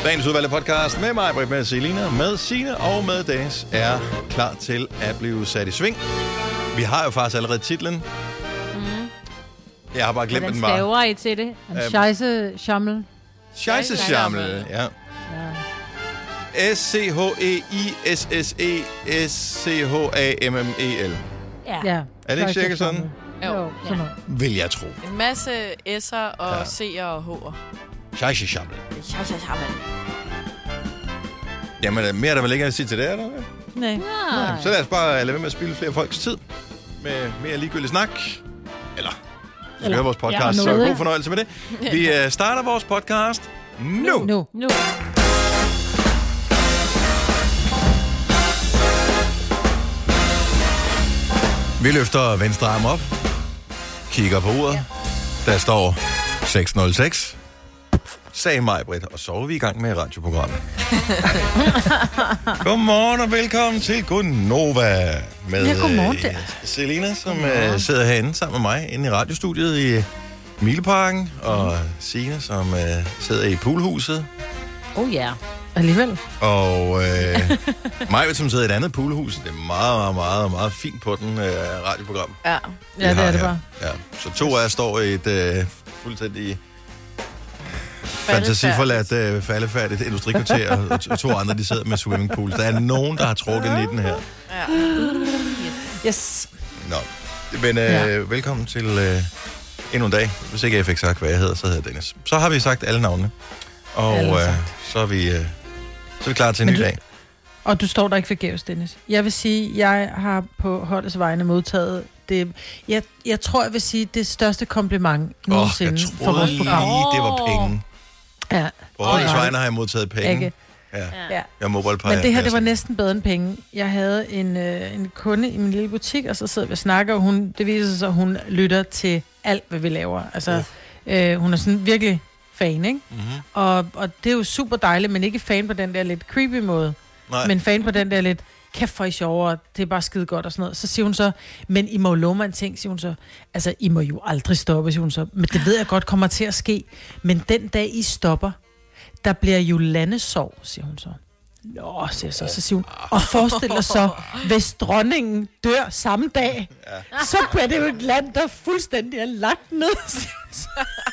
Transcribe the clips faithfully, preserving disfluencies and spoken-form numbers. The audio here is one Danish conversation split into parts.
Dagens udvalgte podcast med mig, Britt, med Selina, med Signe og med Dennis er klar til at blive sat i sving. Vi har jo faktisk allerede titlen. Mm. Jeg har bare glemt den bare. Hvordan staver I til det? En scheisse schammel. Scheisse schammel, ja. S C H E I S S E S C H A M M E L. Ja. Er det ikke cirka sådan? Jo. Ja. Vil jeg tro. En masse S'er og ja. C'er og H'er. Scheisse schammel. Scheisse schammel. Jamen, mere er der vel ikke at sige til det, eller hvad? Nej. Nej. Så lad os bare lade være med at spille flere folks tid med mere ligegyldig snak. Eller, hvis vi hører vores podcast, ja, så god fornøjelse med det. Vi uh, starter vores podcast nu. Nu. Nu. Vi løfter venstre arm op, kigger på uret. Ja. Der står seks nul seks. Sagde mig, Britt, og så er vi i gang med radioprogrammet. Godmorgen og velkommen til Gunova med ja, godmorgen, uh, Selina, som uh, sidder herinde sammen med mig inde i radiostudiet i Mileparken, og Signe, som uh, sidder i poolhuset. Oh ja, yeah. Alligevel. Og øh, mig, som sidder i et andet poolhus. Det er meget, meget, meget, meget fint på den øh, radioprogram. Ja, ja det er det her. Bare. Ja. Så to af jer står i et øh, fuldstændig fantasiforladt, øh, faldefærdigt industrikvarter, og to andre, de sidder med swimmingpool. Der er nogen, der har trukket nitten her. Ja. Yes. Nå, men øh, ja. velkommen til øh, endnu en dag. Hvis ikke jeg fik sagt, hvad jeg hedder, så hedder Dennis. Så har vi sagt alle navnene. Og øh, så, er vi, øh, så er vi klar til en ny du, dag. Og du står der ikke forgæves, Dennis. Jeg vil sige, jeg har på holdets vegne modtaget det. Jeg, jeg tror, jeg vil sige, det største kompliment nogensinde oh, for vores program. Lige, det var penge. Ja. På holdets vegne har jeg modtaget penge. Ikke. Ja. Ja. Jeg mobile Men det her, det var næsten bedre end penge. Jeg havde en, øh, en kunde i min lille butik, og så sidder vi og snakker, og hun, det viser sig, at hun lytter til alt, hvad vi laver. Altså, uh. øh, hun er sådan virkelig fan, ikke? Mm-hmm. Og, og det er jo super dejligt, men ikke fan på den der lidt creepy måde. Nej. Men fan på den der lidt, kæft for I sjovere, det er bare skide godt og sådan noget. Så siger hun så, men I må love mig en ting, siger hun så. Altså, I må jo aldrig stoppe, siger hun så. Men det ved jeg godt kommer til at ske. Men den dag I stopper, der bliver jo landesorg, siger hun så. Nå, siger så, så siger hun. Og forestil dig så, hvis dronningen dør samme dag, ja. Så bliver det jo et land, der fuldstændig er lagt ned, siger hun så.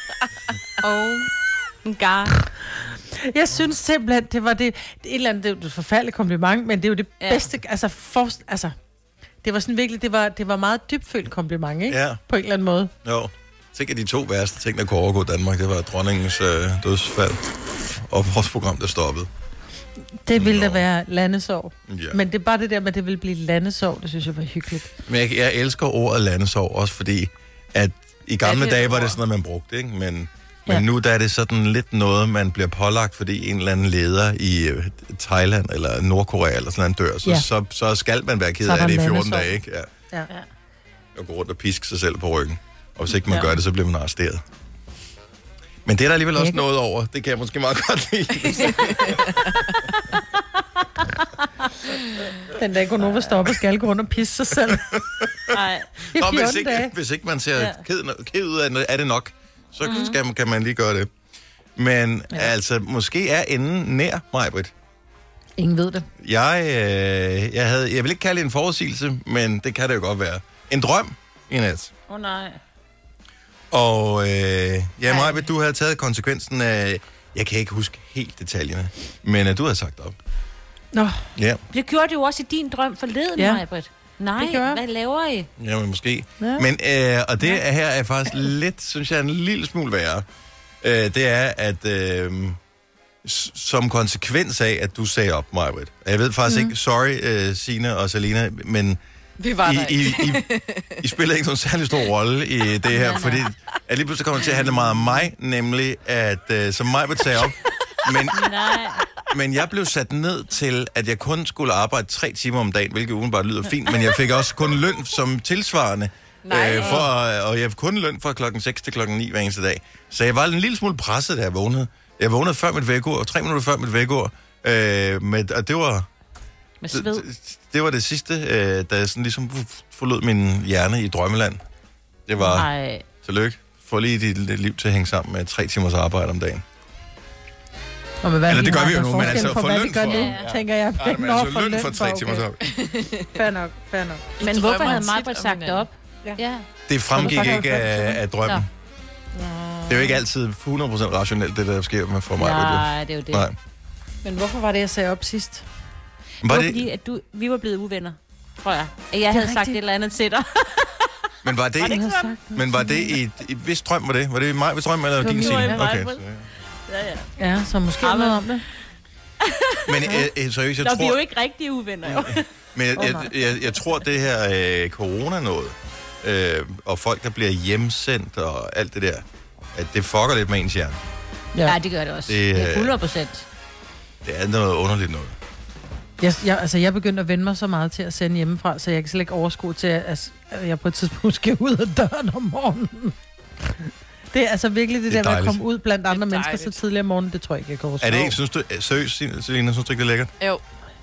Oh god. Jeg synes simpelthen, det var det, et eller andet, det var et forfærdeligt kompliment, men det er jo det ja. bedste, altså, for, altså, det var sådan virkelig, det var, det var meget dybfølt kompliment, ikke? Ja. På en eller anden måde. Jo. Tænk, at de to værste ting, der kunne overgå Danmark, det var dronningens øh, dødsfald og vores program, der stoppede. Det ville da være landesorg. Ja. Men det er bare det der med, at det ville blive landesorg, det synes jeg var hyggeligt. Men jeg, jeg elsker ordet landesorg, også fordi, at i gamle ja, dage var det sådan noget, man brugte, ikke? Men, ja. men nu der er det sådan lidt noget, man bliver pålagt, fordi en eller anden leder i uh, Thailand eller Nordkorea eller sådan en dør, så, ja. så, så skal man være ked af det i fjorten dage, ikke? Ja. Ja. Og gå rundt og piske sig selv på ryggen. Og hvis ikke man ja. gør det, så bliver man arresteret. Men det er der alligevel også noget over. Det kan jeg måske meget godt lide. Den dag Gunova stopper, skal gå rundt og pisse sig selv. Nej. Nå, hvis, ikke, hvis ikke man ser ja. ked, ked ud af det, er det nok, så mm. skal man, kan man lige gøre det. Men ja. altså, måske er enden nær mig, Britt. Ingen ved det. Jeg, øh, jeg, havde, jeg vil ikke kalde det en forudsigelse, men det kan det jo godt være. En drøm i nat. Åh oh, nej. Og øh, ja, Maja, du havde taget konsekvensen af, jeg kan ikke huske helt detaljerne, men uh, du havde sagt op. Nå. Ja. Det gjorde du jo også i din drøm forleden, ja. Maja-Britt. Nej, hvad laver I? Jamen måske. Ja. Men, øh, og det ja. her er faktisk lidt, synes jeg, en lille smule værre. Øh, det er, at øh, s- som konsekvens af, at du sagde op, Maja-Britt. Jeg ved faktisk mm. ikke, sorry, øh, Signe og Selina, men vi var I, der I, I, I spiller ikke nogen særlig stor rolle i det her, nej, fordi at lige pludselig kommer det til at handle meget om mig, nemlig at, øh, som Maja-Britt sagde op, men, men jeg blev sat ned til, at jeg kun skulle arbejde tre timer om dagen, hvilket udenbart lyder fint, men jeg fik også kun løn som tilsvarende, øh, for, og jeg fik kun løn fra klokken seks til klokken ni hver eneste dag. Så jeg var en lille smule presset, da jeg vågnede. Jeg vågnede før mit vækord, og tre minutter før mit vækord, øh, med, og det var... Med sved. Det, det var det sidste, øh, da jeg sådan ligesom forlod min hjerne i drømmeland. Det var, Nej. tillykke, få lige dit liv til at hænge sammen med tre timers arbejde om dagen. Nå, men hvad Eller det gør har, vi jo der nu, er men forskel altså på, for hvad løn vi gør for- nu, Ja. tænker jeg. Nej, men Nå, altså løn for tre timer så. Fair nok, fair nok. Men I hvorfor drømmer havde tit Marbert om sagt det op? Ja. Ja. Det fremgik Så du ikke godt af, af drømmen. Nå. Det er jo ikke altid hundrede procent rationelt, det der sker med for mig. Nej, det er jo det. Nej. Men hvorfor var det, jeg sagde op sidst? Det Var var det, fordi, at du, vi var blevet uvenner, tror jeg. At jeg havde sagt rigtigt. et eller andet til dig. men var det, Jeg havde sagt men var det i, i hvis drøm var det? Var det i mig, hvis drøm eller Det var din min, Signe? ja. Okay. Ja, ja. Ja, så måske Ja, noget men- om det. Men øh, øh, seriøst, jeg Nå, vi er tror, jo ikke rigtige uvenner, jo. men jeg, jeg, jeg, jeg tror, det her øh, corona noget, øh, og folk, der bliver hjemsendt og alt det der, at det fucker lidt med ens hjerne. Ja. Ja, det gør det også. Det, Det er øh, hundrede procent. Det er noget underligt noget. Jeg, jeg, altså, jeg begyndte at vende mig så meget til at sende hjemmefra, så jeg kan slet ikke overskue til, at, at jeg på et tidspunkt skal ud af døren om morgenen. Det er altså virkelig det, Det er det der med at dejligt. komme ud blandt andre mennesker så dejligt. tidligere om morgenen, det tror jeg ikke, jeg kan overskue. Er det ikke, synes du, seriøst, Selina, synes du ikke, det er lækkert? Jo.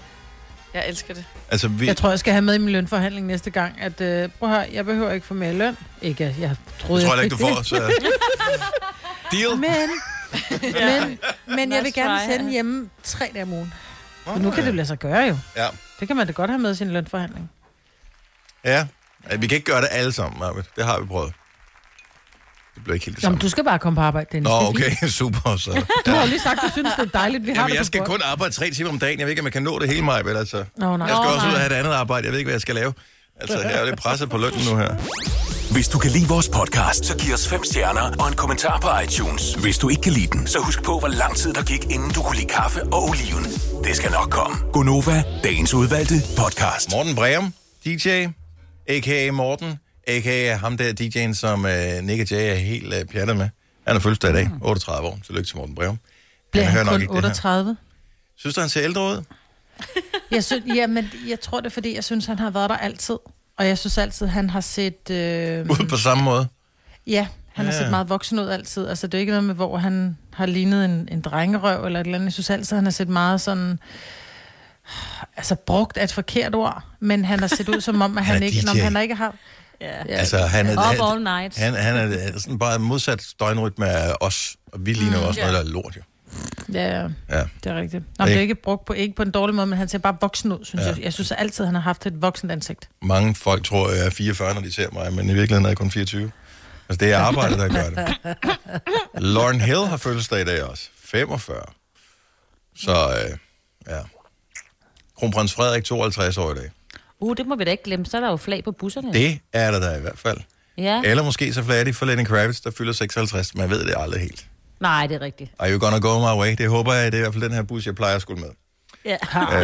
Jeg elsker det. Altså, vi, Jeg tror, jeg skal have med i min lønforhandling næste gang, at øh, prøv at høre, jeg behøver ikke få mere løn. Ikke, at jeg troede, jeg tror jeg ikke, du får, så... Deal? Men, men, men jeg vil Nice gerne try. sende hjemme tre dage om ugen. For nu kan det lade sig gøre jo. Ja. Det kan man da godt have med i sin lønforhandling. Ja. Vi kan ikke gøre det alle sammen, Marvitt. Det har vi prøvet. Det bliver ikke helt det Jamen, samme. du skal bare komme på arbejde, Dennis. Nå, Det er fint. okay, super. Så. Du har jo lige sagt, at du synes, det er dejligt, vi har Jamen, det jeg på skal bord. kun arbejde tre timer om dagen. Jeg ved ikke, om jeg kan nå det hele, Marvitt, altså. Nå, nej. Jeg skal Nå, også ud nej. og have et andet arbejde. Jeg ved ikke, hvad jeg skal lave. Altså, jeg er jo lidt presset på lønnen nu her. Hvis du kan lide vores podcast, så giv os fem stjerner og en kommentar på iTunes. Hvis du ikke kan lide den, så husk på, hvor lang tid der gik, inden du kunne lide kaffe og oliven. Det skal nok komme. Gonova, dagens udvalgte podcast. Morten Breum, D J, a k a. Morten, a k a ham der D J'en, som uh, Nick og Jay er helt uh, pjattet med. Han er fødselsdag i dag, otteogtredive år. Tillykke til Morten Breum. Bliver hører han nok kun ikke det her. otteogtredive? Synes du, han ser ældre ud? Jeg synes, jamen, jeg tror det er, fordi jeg synes, han har været der altid. Og jeg synes altid, han har set... Øh, Ud på samme måde? ja, han har Ja. set meget voksen ud altid. Altså, det er ikke noget med, hvor han har lignet en, en drengerøv eller et eller andet. Jeg synes altid, han har set meget sådan... Altså, brugt er et forkert ord, men han har set ud som om, at Han han, er ikke... D J. Når han ikke har... Ja. Ja, Altså, han er, Up han, all night. han, han er sådan bare modsat døgnrytme af os. Og vi ligner jo også ja. noget, der er lort, jo. ja, Ja. det er rigtigt. Nå, det er ikke brugt på, ikke på en dårlig måde, men han ser bare voksen ud, synes Ja. ja. jeg. Jeg synes altid, han har haft et voksent ansigt. Mange folk tror, jeg er fireogfyrre, når de ser mig, men i virkeligheden er jeg kun fireogtyve. Altså, det er arbejdet, der gør det. Lauren Hill har fødselsdag i dag også. femogfyrre. Så, øh, ja. Kronprins Frederik, tooghalvtreds år i dag. Uh, det må vi da ikke glemme. Så er der jo flag på busserne. Det er der da i hvert fald. Ja. Eller måske så flager de for Lenny Kravitz, der fylder seksoghalvtreds. Man ved det aldrig helt. Nej, det er rigtigt. Are you gonna go my way? Det håber jeg, det er i hvert fald den her bus, jeg plejer at skulle med. Ja.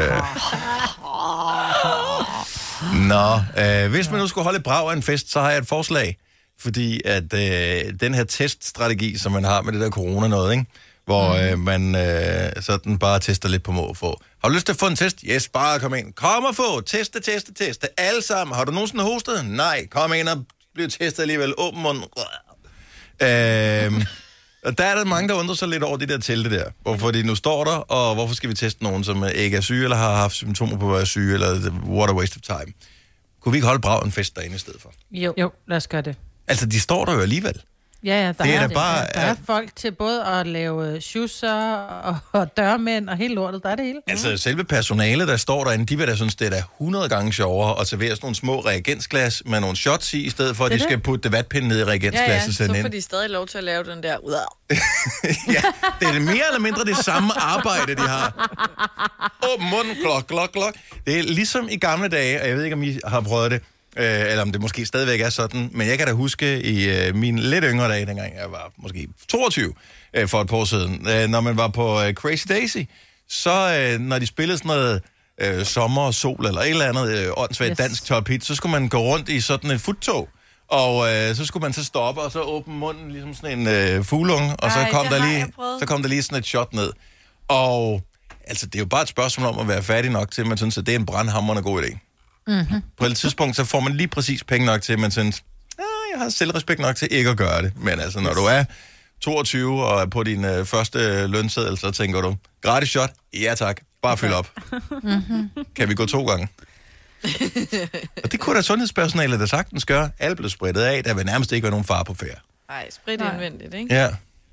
Nå, øh, hvis man nu skulle holde et brag af en fest, så har jeg et forslag. Fordi at øh, den her teststrategi, som man har med det der corona noget, ikke? Hvor øh, man øh, sådan bare tester lidt på må og få. Har du lyst til at få en test? Yes, bare kom ind. Kom og få. Teste, teste, teste. Alle sammen. Har du nogensinde hostet? Nej. Kom ind og bliv testet alligevel. Åben mund. Øh, og der er der mange, der undrer sig lidt over de der telte der. Hvorfor de nu står der, og hvorfor skal vi teste nogen, som ikke er syge, eller har haft symptomer på at være syge, eller what a waste of time. Kunne vi ikke holde brag en fest derinde i stedet for? Jo. Jo, lad os gøre det. Altså, de står der jo alligevel. Ja, ja, der Det er er, da bare- der er folk til både at lave schusser og, og dørmænd og hele lortet. Der er det hele. Altså, selve personalet, der står derinde, de vil da synes, det er da hundrede gange sjovere at servere sådan nogle små reagensglas med nogle shots i, i stedet for, at Det de er skal det. putte det vatpinde ned i Ja, ja, reagensglasset. så sådan får ind. de stadig lov til at lave den der... Ja, det er mere eller mindre det samme arbejde, de har. Åben munden, klok, klok, klok. Det er ligesom i gamle dage, og jeg ved ikke, om I har prøvet det, øh, eller om det måske stadigvæk er sådan, men jeg kan da huske i øh, mine lidt yngre dage, dengang jeg var måske toogtyve øh, for et par år siden, øh, når man var på øh, Crazy Daisy, så øh, når de spillede sådan noget øh, sommer og sol, eller et eller andet øh, åndssvagt Yes. dansk top hit, så skulle man gå rundt i sådan et futtog. Og øh, så skulle man så stoppe, og så åbne munden, ligesom sådan en øh, fuglunge, og så Ej, kom, det der har lige, jeg prøvet. så kom der lige sådan et shot ned. Og altså, det er jo bare et spørgsmål om at være færdig nok til, at man synes, at det er en brandhamrende god idé. Mm-hmm. På et tidspunkt, så får man lige præcis penge nok til, at man synes, ah, jeg har selvrespekt nok til ikke at gøre det. Men altså, når du er toogtyve og er på din øh, første lønseddel, så tænker du, gratis shot? Ja tak, bare fyld op. Mm-hmm. Kan vi gå to gange? Og det kunne da sundhedspersonalet, der sagtens gør. Alle blev spredt af, der vil nærmest ikke være nogen far på færd. Nej, sprit Nej. indvendigt, ikke? Ja.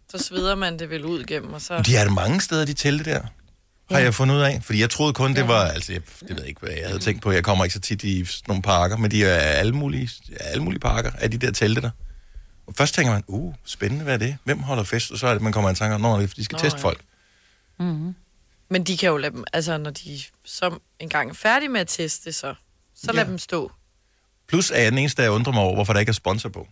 Så sveder man det vel ud igennem, og så... De er der mange steder, de telte der, har ja. jeg fundet ud af. Fordi jeg troede kun, det var... Altså, jeg, det ved jeg ikke, hvad jeg havde tænkt på. Jeg kommer ikke så tit i nogle parker, men de er alle mulige, alle mulige parker af de der telte der. Og først tænker man, uh, spændende, hvad er det? Hvem holder fest? Og så er det, man kommer i tanke om, når de skal Nå, teste ja. folk. Mm-hmm. Men de kan jo lade dem... Altså, når de som engang er færdige med at teste, så, så lad ja. dem stå. Plus er jeg den eneste, der undrer mig over, hvorfor der ikke er sponsor på.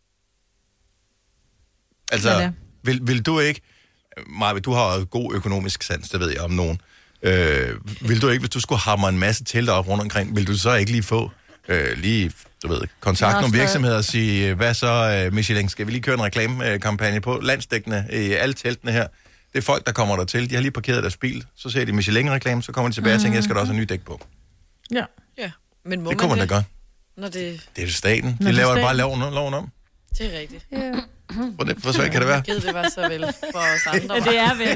Altså, vil, vil du ikke... Maja, du har god økonomisk sans, det ved jeg om nogen. Øh, vil du ikke, hvis du skulle hamre en masse telte op rundt omkring, vil du så ikke lige få øh, lige, du ved, kontakt med nogle virksomheder og sige, hvad så, uh, Michelin, skal vi lige køre en reklamekampagne på landsdækkende i alle teltene her? Det er folk, der kommer der til. De har lige parkeret deres bil, så ser de Michelin-reklame, så kommer de tilbage mm. og tænker, jeg skal da også have en ny dæk på. Ja. ja. Men må det kunne man da godt. Når det... det er jo staten. De laver staten. bare loven, loven om. Det er rigtigt. Ja. Hvor, det, hvor svært kan det være? Jeg det var så vel for os andre. Ja, det er vel.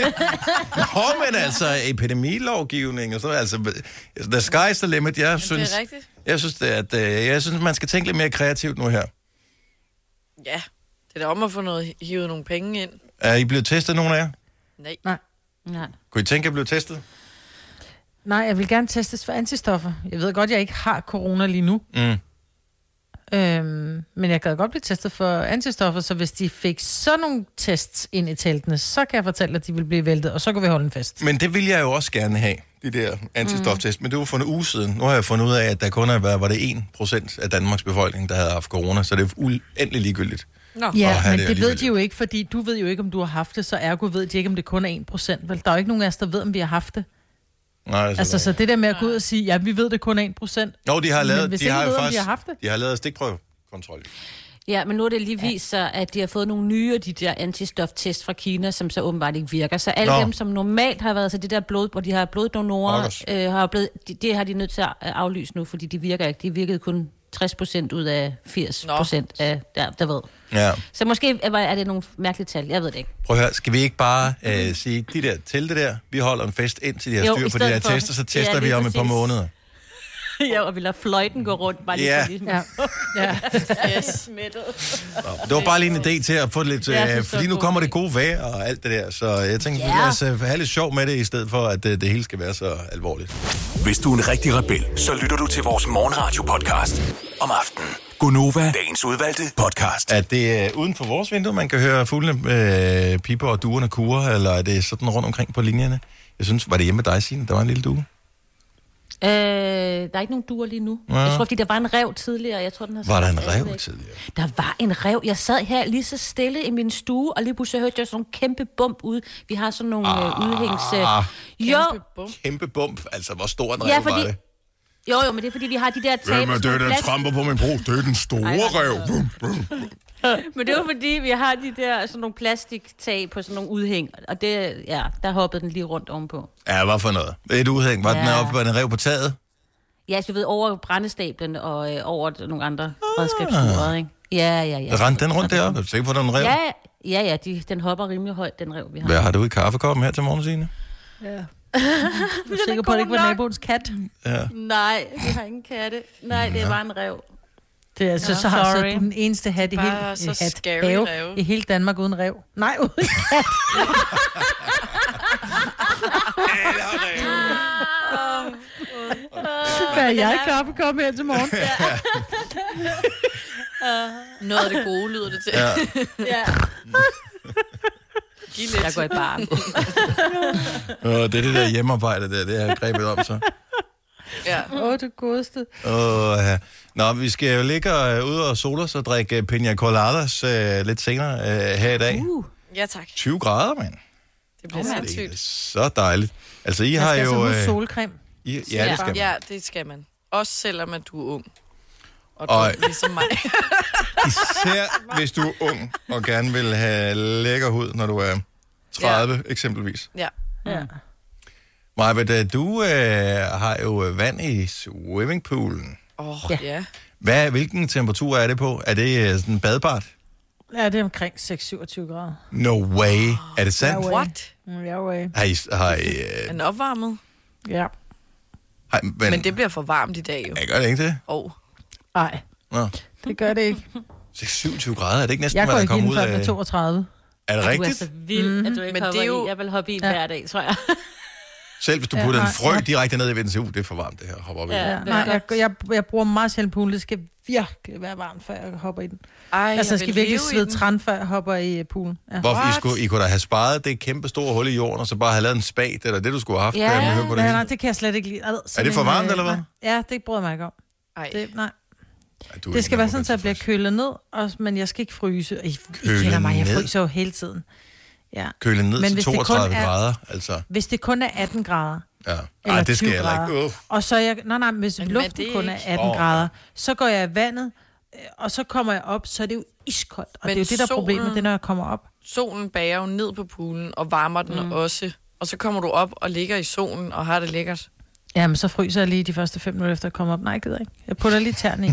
Nå, men altså, epidemilovgivning og så, altså, the sky's the limit. Jeg synes, det er rigtigt. Jeg synes, at, jeg synes, man skal tænke lidt mere kreativt nu her. Ja, det er da om at få noget, hivet nogle penge ind. Er I blevet testet, nogen af jer? Nej. Nej. Nej. Kunne I tænke, at I blev testet? Nej, jeg vil gerne testes for antistoffer. Jeg ved godt, jeg ikke har corona lige nu. Mm. Øhm, men jeg kan godt blive testet for antistoffer, så hvis de fik sådan nogle tests ind i teltene, så kan jeg fortælle, at de vil blive væltet, og så kan vi holde en fest. Men det vil jeg jo også gerne have, de der antistoftest. Mm. Men det var for en uge siden. Nu har jeg fundet ud af, at der kun er, var det en procent af Danmarks befolkning, der havde haft corona, så det er uendelig ligegyldigt. Nå. Ja, men det, det ved de jo ikke, fordi du ved jo ikke, om du har haft det, så ergo ved de ikke, om det kun er en procent. Vel, der er jo ikke nogen af os, der ved, om vi har haft det. Nej, så altså, så det der med at gå ud og sige, ja, vi ved det kun er en procent. Jo, de har lavet, men de har ved, faktisk, de har haft det. De har lavet stikprøvekontrol. Ja, men nu er det lige vist sig, at de har fået nogle nye af de der antistoftest fra Kina, som så åbenbart ikke virker. Så alle Nå. dem, som normalt har været, så det der blod, hvor de har bloddonorer, øh, har blevet, det de har de nødt til at aflyse nu, fordi de virker ikke. De virkede kun tres procent ud af firs procent af, der, der ved. Ja. Så måske er det nogle mærkelige tal, jeg ved det ikke. Prøv at høre, skal vi ikke bare øh, sige, de der telte der, vi holder en fest ind til de her styr på de der for, tester, så tester ja, vi om præcis. et par måneder. Ja, og vi lader fløjten gå rundt, bare lige ja. for ligesom. Ja. ja. Yes, det var bare lige en idé til at få lidt, øh, fordi nu kommer det gode vejr og alt det der, så jeg tænker, ja. lad os uh, have lidt sjov med det, i stedet for, at det, det hele skal være så alvorligt. Hvis du er en rigtig rebel, så lytter du til vores morgenradio-podcast om aftenen. Gonova, dagens udvalgte podcast. Er det uh, uden for vores vindue, man kan høre fuglene uh, piper og duerne kurer, eller er det sådan rundt omkring på linjerne? Jeg synes, var det hjemme med dig, Signe? Der var en lille due. Øh, der er ikke nogen duer lige nu. Ja. Jeg tror, fordi der var en rev tidligere. Jeg tror, den har var der en rev væk. tidligere? Der var en rev. Jeg sad her lige så stille i min stue, og lige pludselig hørte jeg sådan nogle kæmpe bump ud. Vi har sådan nogle ah, udhængs... Jo. Kæmpe bump? Kæmpe bump? Altså, hvor stor en rev ja, fordi... var det? Jo, jo, men det er, fordi vi har de der tab... Hvem er det, der tramper på min bro? Det er den store Ej, rev. Men det var fordi, vi har de der sådan nogle plastiktag på sådan nogle udhæng, og det, ja, der hoppede den lige rundt ovenpå. Ja, hvad for noget? Et udhæng? Var ja. den oppe på en rev på taget? Ja, så du ved, over brændestablen og øh, over nogle andre redskabsskruer, ikke? Ja, ja, ja. Rendte den rundt deroppe? Er du sikker på, den rev? Ja, ja, ja, de, den hopper rimelig højt, den rev, vi har. Hvad har du i kaffekoppen her til morgen, Signe? Ja. Du er sikker på, at det ikke var naboens kat? Ja. Nej, vi har ingen katte. Nej, det er bare en rev. Det er altså, ja, så har så den eneste hat i hele, hat, have, i hele Danmark uden rev. Nej, uden kat. Eller rev. Hvad er jeg kaffekoppe her til morgen? Noget af det gode lyder det til. Ja. ja. Jeg går i barn. Åh, det er det der hjemmearbejde der, det har jeg grebet om så. Ja. Åh, oh, det godeste. Åh, ja. Nå, vi skal jo ligge ude og sole os og drikke piña coladas uh, lidt senere uh, her i dag. Uh. Ja, tak. tyve grader, mand. Det bliver oh, sindssygt. Det er så dejligt. Altså, I har jo... Jeg skal altså solcreme. I, ja, det skal man. Ja, det skal man. Også selvom at du er ung. Og, og du, ligesom mig. Især hvis du er ung og gerne vil have lækker hud, når du er tredive ja. eksempelvis. Ja. Ja. Maja, du øh, har jo vand i swimmingpoolen. Åh, oh, ja. ja. Hvad, hvilken temperatur er det på? Er det sådan badbart? Ja, det er omkring seks til syvogtyve grader. No way. Er det sandt? No What? No way. Har I... Har I øh... En opvarmet? Ja. Har, men... men det bliver for varmt i dag, jo. Ja, gør det ikke det? Åh. Oh. Nej, Nå. det gør det ikke. seks til syvogtyve grader, er det ikke næsten, jeg hvad der kommer ud af... Jeg går ikke ind før med toogtredive. Er det rigtigt? Du er så vild, at du ikke Men hopper det er jo... i. Jeg vil hoppe i ja. hver dag, tror jeg. Selv hvis du putter ja, en frø direkte ned i vandet, så uh, det er for varmt, det her. Hopper op i. Ja, nej, jeg, jeg, jeg bruger meget sjældent poolen. Det skal virkelig være varmt, før jeg hopper i den. Ej, altså, jeg skal virkelig svede træn, før jeg hopper i poolen. Ja. Hvorfor I, skulle, I kunne da have sparet det kæmpe store hul i jorden, og så bare have lavet en spat, eller det, du skulle have haft. Ja, der, ja, på det, ja nej, det kan jeg slet ikke lide. Altså, er det for varmt, øh, eller hvad? Ja, det bryder mig ikke om. Ej. Det, nej. Ja, det skal være sådan, at jeg bliver kølet ned, og, men jeg skal ikke fryse. I, I kender mig, jeg fryser jo hele tiden. Ja. Køle ned men til toogtredive er, grader, altså. Hvis det kun er atten grader, ja. Ej, det skal jeg ikke. Uh. Og så jeg, nej, nej, hvis men luften kun ikke? er atten oh. grader, så går jeg i vandet, og så kommer jeg op, så er det jo iskoldt. Og men det er jo det, der er problemet, det når jeg kommer op. Solen bager jo ned på poolen, og varmer den mm. også. Og så kommer du op og ligger i solen, og har det lækkert. Jamen, så fryser jeg lige de første fem minutter efter at komme op. Nej, jeg gider ikke. Jeg putter lige tærne i.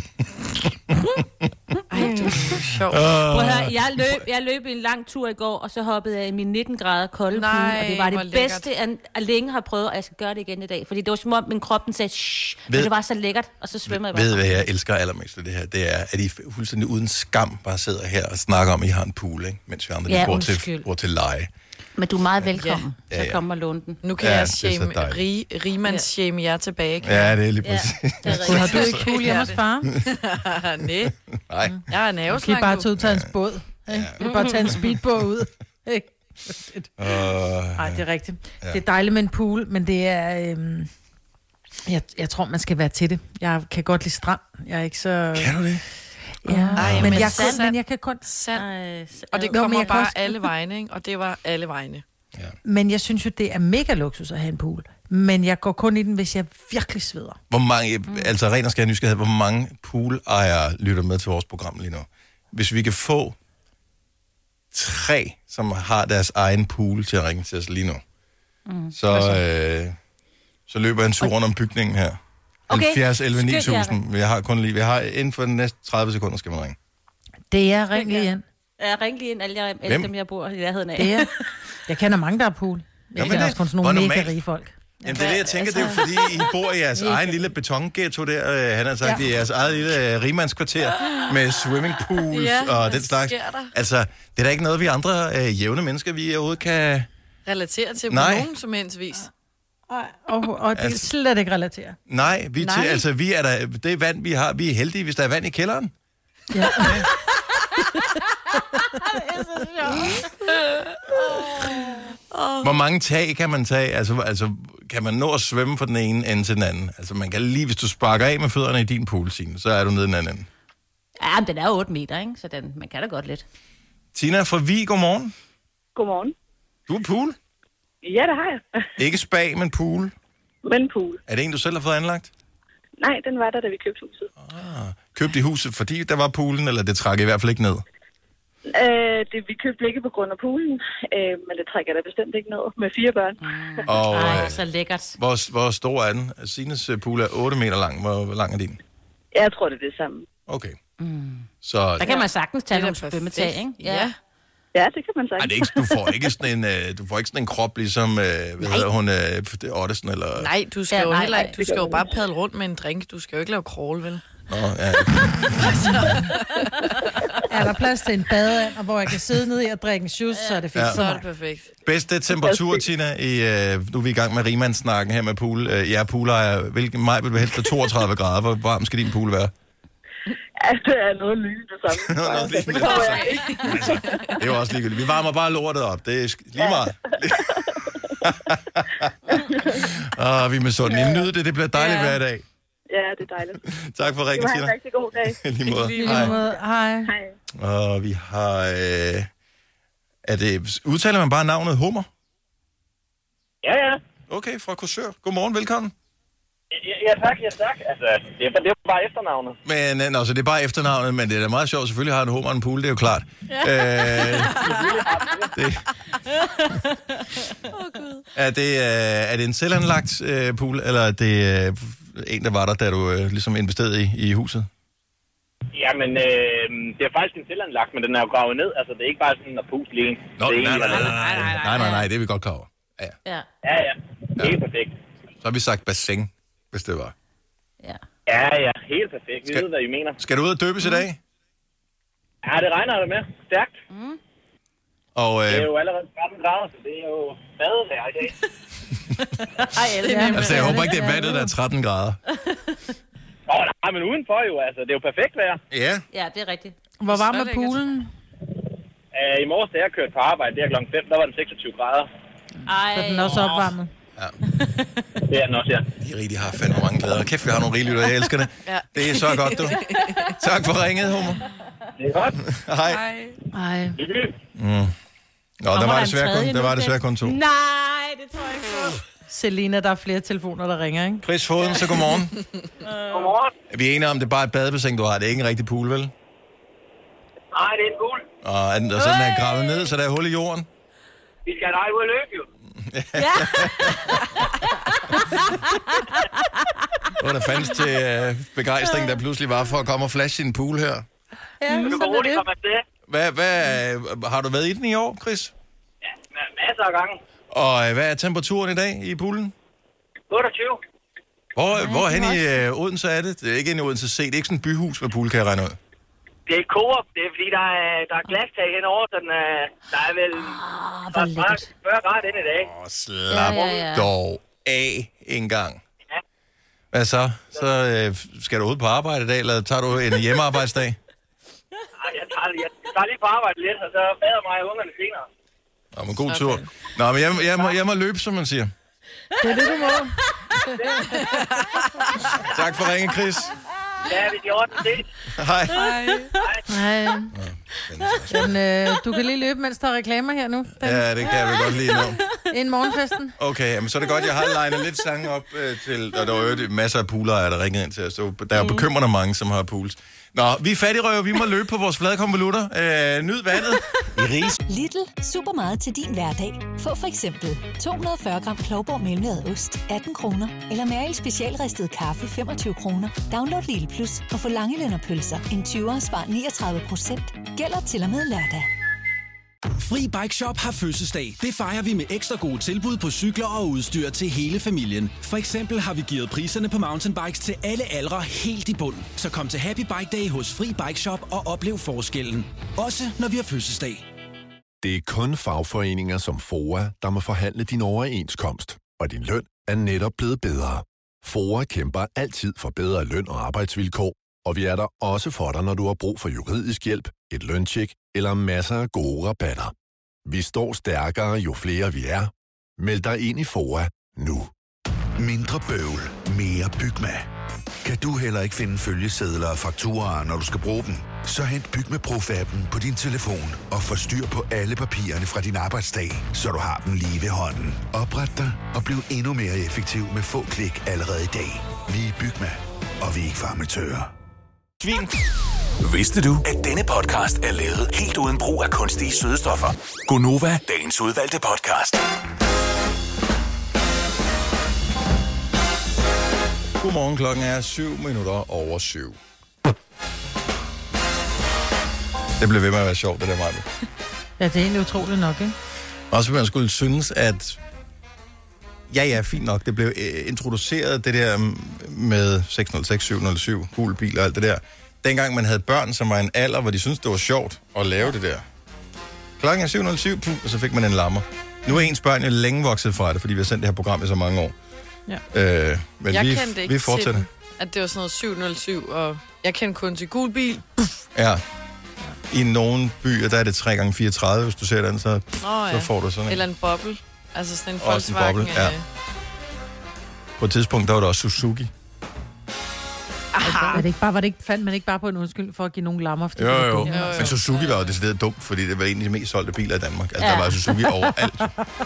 Ej, det er sjovt. Uh. Prøv at høre, jeg løb, jeg løb en lang tur i går, og så hoppede jeg i min nitten grader kolde pool, og det var det bedste, jeg, jeg længe har prøvet, og jeg skal gøre det igen i dag. Fordi det var som om, min krop den sagde, shh, ved, det var så lækkert, og så svømmer jeg bare. Ved hvad jeg elsker allermest af det her? Det er, at I fuldstændig uden skam bare sidder her og snakker om, at I har en pool, ikke? Mens vi andre ja, går, til, går til leje. Men du er meget velkommen, ja. Ja, ja. Så kom og låne den. Nu kan ja, jeg shame, rig, rigmands-shame jer tilbage. Kan ja, det er lige præcis. Ja, er har du ikke pool hjemme hos far? Nej. Nej. Jeg er nerveslang. Du kan bare tage ud tage en båd. Ja. Du kan bare tage en speedbåd ud. Nej, uh, det er rigtigt. Ja. Det er dejligt med en pool, men det er... Øhm, jeg, jeg tror, man skal være til det. Jeg kan godt lide strand. Jeg er ikke så... Kan du det? Ja, Ej, men, men, jeg sand, kun, men jeg kan kun... Sand. Og det kommer jo, bare også... alle vegne, ikke? Og det var alle vegne. Ja. Men jeg synes jo, det er mega luksus at have en pool. Men jeg går kun i den, hvis jeg virkelig sveder. Hvor mange, mm. altså ren og skær nysgerrighed, hvor mange poolejere lytter med til vores program lige nu? Hvis vi kan få tre, som har deres egen pool til at ringe til os lige nu, mm. så, øh, så løber jeg en tur rundt om bygningen her. Okay. halvfjerds elleve ni tusind. Vi har kun lige, vi har inden for den næste tredive sekunder, skal man ringe. Det er ring lige ind. Ja, ring lige ind, alle, jeg, alle dem, jeg bor i nærheden af. Det er. Jeg kender mange, der har pool. Jeg Jamen kender det, også kun sådan nogle mega rige folk. Jamen det er det, jeg tænker, det er jo fordi, I bor i jeres egen lille betonghetto der. Han har sagt, ja. Det er jeres eget lille rigmandskvarter med swimmingpools ja, og den slags. Altså, det er da ikke noget, vi andre øh, jævne mennesker, vi herude kan... relatere til på Nej. nogen som helst vis. Og, og, og det er altså, slet ikke relateret. Nej, vi, Nej. Til, altså, vi er der, det vand, vi har, vi er heldige, hvis der er vand i kælderen. Ja. Det er så sjovt. Oh. Hvor mange tag kan man tage? Altså, altså, kan man nå at svømme fra den ene ende til den anden? Altså, man kan lige, hvis du sparker af med fødderne i din pool, Signe, så er du nede i den anden ende. Ja, men den er otte meter, ikke? Så den, man kan da godt lidt. Tina fra Vig, godmorgen. Godmorgen. Du er pool? Ja, det har jeg. Ikke spa, men pool? Men pool. Er det en, du selv har fået anlagt? Nej, den var der, da vi købte huset. Ah, købte I huset, fordi der var poolen, eller det trækker i hvert fald ikke ned? Øh, det, vi købte ikke på grund af poolen, øh, men det trækker der bestemt ikke ned med fire børn. Mm. Og, Ej, så lækkert. Hvor, hvor stor er den? Sines pool er otte meter lang. Hvor, hvor lang er din? Jeg tror, det er det samme. Okay. Mm. Så, der kan man sagtens tage nogle svømmetag, ikke? Ja. Ja, det kan man sagtens. Ej, det er ikke, du får ikke sådan en, du får ikke sådan en krop, ligesom, hvad nej. hedder hun, uh, Ottesen, eller... Nej, du skal ja, jo nej, heller ikke, du skal jo bare padle rundt med en drink. Du skal jo ikke lave crawl, vel? Nå, ja. Er der plads til en badeand, og hvor jeg kan sidde nede i og drikke en shoes, ja. Så er det fint. Ja. Så er det perfekt. Bedste temperatur, Tina, i, uh, nu er vi i gang med rigmandssnakken her med pool. Uh, jeg er poolejere. Hvilken maj vil du helst have toogtredive grader? Hvor varm skal din pool være? Ja, det er noget lignende det samme. noget lignende det samme. Altså, det er jo også ligegyldigt. Vi varmer bare lortet op. Det er lige meget. Og vi er med sådan en nyd det. Det bliver dejligt ja. Hver dag. Ja, det er dejligt. Tak for ringen, Tina. Du har en rigtig god dag. Lige måde. Lige måde. Hej. Hej. Og vi har... Øh, er det, udtaler man bare navnet Hummer? Ja, ja. Okay, fra Korsør. Godmorgen, velkommen. Ja, ja, tak, ja, tak. Altså, det er, det er bare efternavnet. Men altså, det er bare efternavnet, men det er da meget sjovt. Selvfølgelig har en hummer en pool, det er jo klart. Ja. Øh, det. Oh, Gud. Er det, øh, er det en selvanlagt øh, pool, eller er det øh, en, der var der, da du øh, ligesom investerede i, i huset? Jamen, øh, det er faktisk en selvanlagt, men den er jo gravet ned. Altså, det er ikke bare sådan en pusle en. Nå, nej, nej, nej, nej, nej, nej, nej, nej, det er vi godt klar over. Ja, ja. Ja, ja. Helt ja. Perfekt. Så har vi sagt bassin, hvis det var. Ja, ja, ja. Helt perfekt. Vi skal, ved, hvad I mener. Skal du ud og døbes mm. i dag? Ja, det regner det med. Stærkt. Mm. Og, øh, det er jo allerede tretten grader, så det er jo badevejr i dag. Ej, det er altså, jeg håber ikke, det er vandet, der er tretten grader. Åh, oh, nej, men udenfor jo, altså, det er jo perfekt vejr. Ja. Ja, det er rigtigt. Hvor varm er poolen? Uh, I morges, da jeg kørte på arbejde, det er klokken fem, der var den seksogtyve grader. Ej. Så den er også opvarmet. Ja. Det er den også, ja. De rigtig har fandme mange glæder. Kæft, vi har nogle rigelige lytter. Jeg elsker det. Ja. Det er så godt, du. Tak for ringet, Homer. Det er godt. Hej. Hej. Mm. Nå, der var, desværre kun, der var desværre kun to. Nej, det tror jeg ikke på. Selina, der er flere telefoner, der ringer, ikke? Chris Foden, så godmorgen. Godmorgen. Er vi enige om, det er bare et badebassin, du har? Det er ikke en rigtig pool, vel? Nej, det er en pool. Og er den, og så den er gravet ned, så der er hul i jorden? Vi skal have dig ud at løbe, jo. Ja. Hvor der fandt til øh, begejstring, der pludselig var for at komme og flashe sin pool her. Ja, Du kan roligt komme afsted. Hvad, hvad, øh, har du været i den i år, Chris? Ja, masser af gange. Og øh, hvad er temperaturen i dag i poolen? otteogtyve. Hvor, Ej, hvor hen i øh, Odense er det? Det er ikke inde i Odense C. Det er ikke sådan et byhus med pool, kan jeg regne ud. Det er Coop. Det er fordi, der er, der er glastag henover, så den er, der er vel Ah, der hvor er lækkert. fyrre grader ind i dag. Åh, slap Ja, ja, ja. dog af en gang. Ja. Hvad så? Så øh, skal du ud på arbejde i dag, eller tager du en hjemmearbejdsdag? Ej, jeg tager, jeg tager lige på arbejde lidt, og så bader mig og ungerne senere. Nå, men god tur. Nå, men jeg, jeg, må, jeg må løbe, som man siger. Det er det, du må. Tak for ringen, Chris. Ja, vi er ordentligt set. Hej. Nej. Men, øh, du kan lige løbe, mens der er reklamer her nu. Ja, det kan jeg godt lide nu. Inden morgenfesten. Okay, men så er det godt, jeg har legnet lidt sange op øh, til, og der er jo masser af poolere, der ringer ind til os. Så der er jo bekymrende mange, som har pools. Nå, vi er fattigrøver, vi må løbe på vores flade konvolutter. Øh, nyd vandet i ris. Lidl. Super meget til din hverdag. Få for eksempel to hundrede og fyrre gram Klovborg mellemlaget ost, atten kroner. Eller Mæril specialristet kaffe, femogtyve kroner. Download Lidl Plus og få lange pølser. En tyver spar niogtredive procent. Gælder til og med lørdag. Fri Bike Shop har fødselsdag. Det fejrer vi med ekstra gode tilbud på cykler og udstyr til hele familien. For eksempel har vi givet priserne på mountainbikes til alle aldre helt i bund. Så kom til Happy Bike Day hos Fri Bike Shop og oplev forskellen. Også når vi har fødselsdag. Det er kun fagforeninger som FOA, der må forhandle din overenskomst. Og din løn er netop blevet bedre. FOA kæmper altid for bedre løn og arbejdsvilkår. Og vi er der også for dig, når du har brug for juridisk hjælp, et løntjek eller masser af gode rabatter. Vi står stærkere, jo flere vi er. Meld dig ind i FOA nu. Mindre bøvl, mere Bygma. Kan du heller ikke finde følgesedler og fakturaer, når du skal bruge dem? Så hent Bygma Pro-appen på din telefon og få styr på alle papirerne fra din arbejdsdag, så du har dem lige ved hånden. Opret dig og bliv endnu mere effektiv med få klik allerede i dag. Vi er Bygma, og vi er ikke farmatører. Svin. Vidste du, at denne podcast er lavet helt uden brug af kunstige sødestoffer? Gonova, dagens udvalgte podcast. Godmorgen, klokken er syv minutter over syv. Det blev ved med at være sjovt, det der, Maja. Ja, det er egentlig utroligt nok, ikke? Også fordi man skulle synes, at ja, ja, fint nok. Det blev øh, introduceret, det der med seks nul seks, syv nul syv, gul bil og alt det der. Dengang man havde børn, som var en alder, hvor de syntes, det var sjovt at lave det der. Klokken er syv nul syv, og så fik man en lammer. Nu er ens børn jo længe vokset fra det, fordi vi har sendt det her program i så mange år. Ja. Øh, men jeg vi, kendte ikke vi fortsætter. til, at det var sådan noget syv nul syv, og jeg kendte kun til gul bil. Ja. I nogle byer, der er det tre gange fireogtredive, hvis du ser den, så, oh, så ja. får du sådan en. Eller en boble. Altså sådan en også en Volkswagen. boble, ja. Øh... På et tidspunkt, der var der også Suzuki. Aha. Er det ikke bare, var det ikke, fandt man ikke bare på en undskyld for at give nogle lammer? Jo, jo, jo. Men Suzuki var jo decideret dumt, fordi det var en af de mest solgte biler i Danmark. Altså, ja. Der var Suzuki overalt.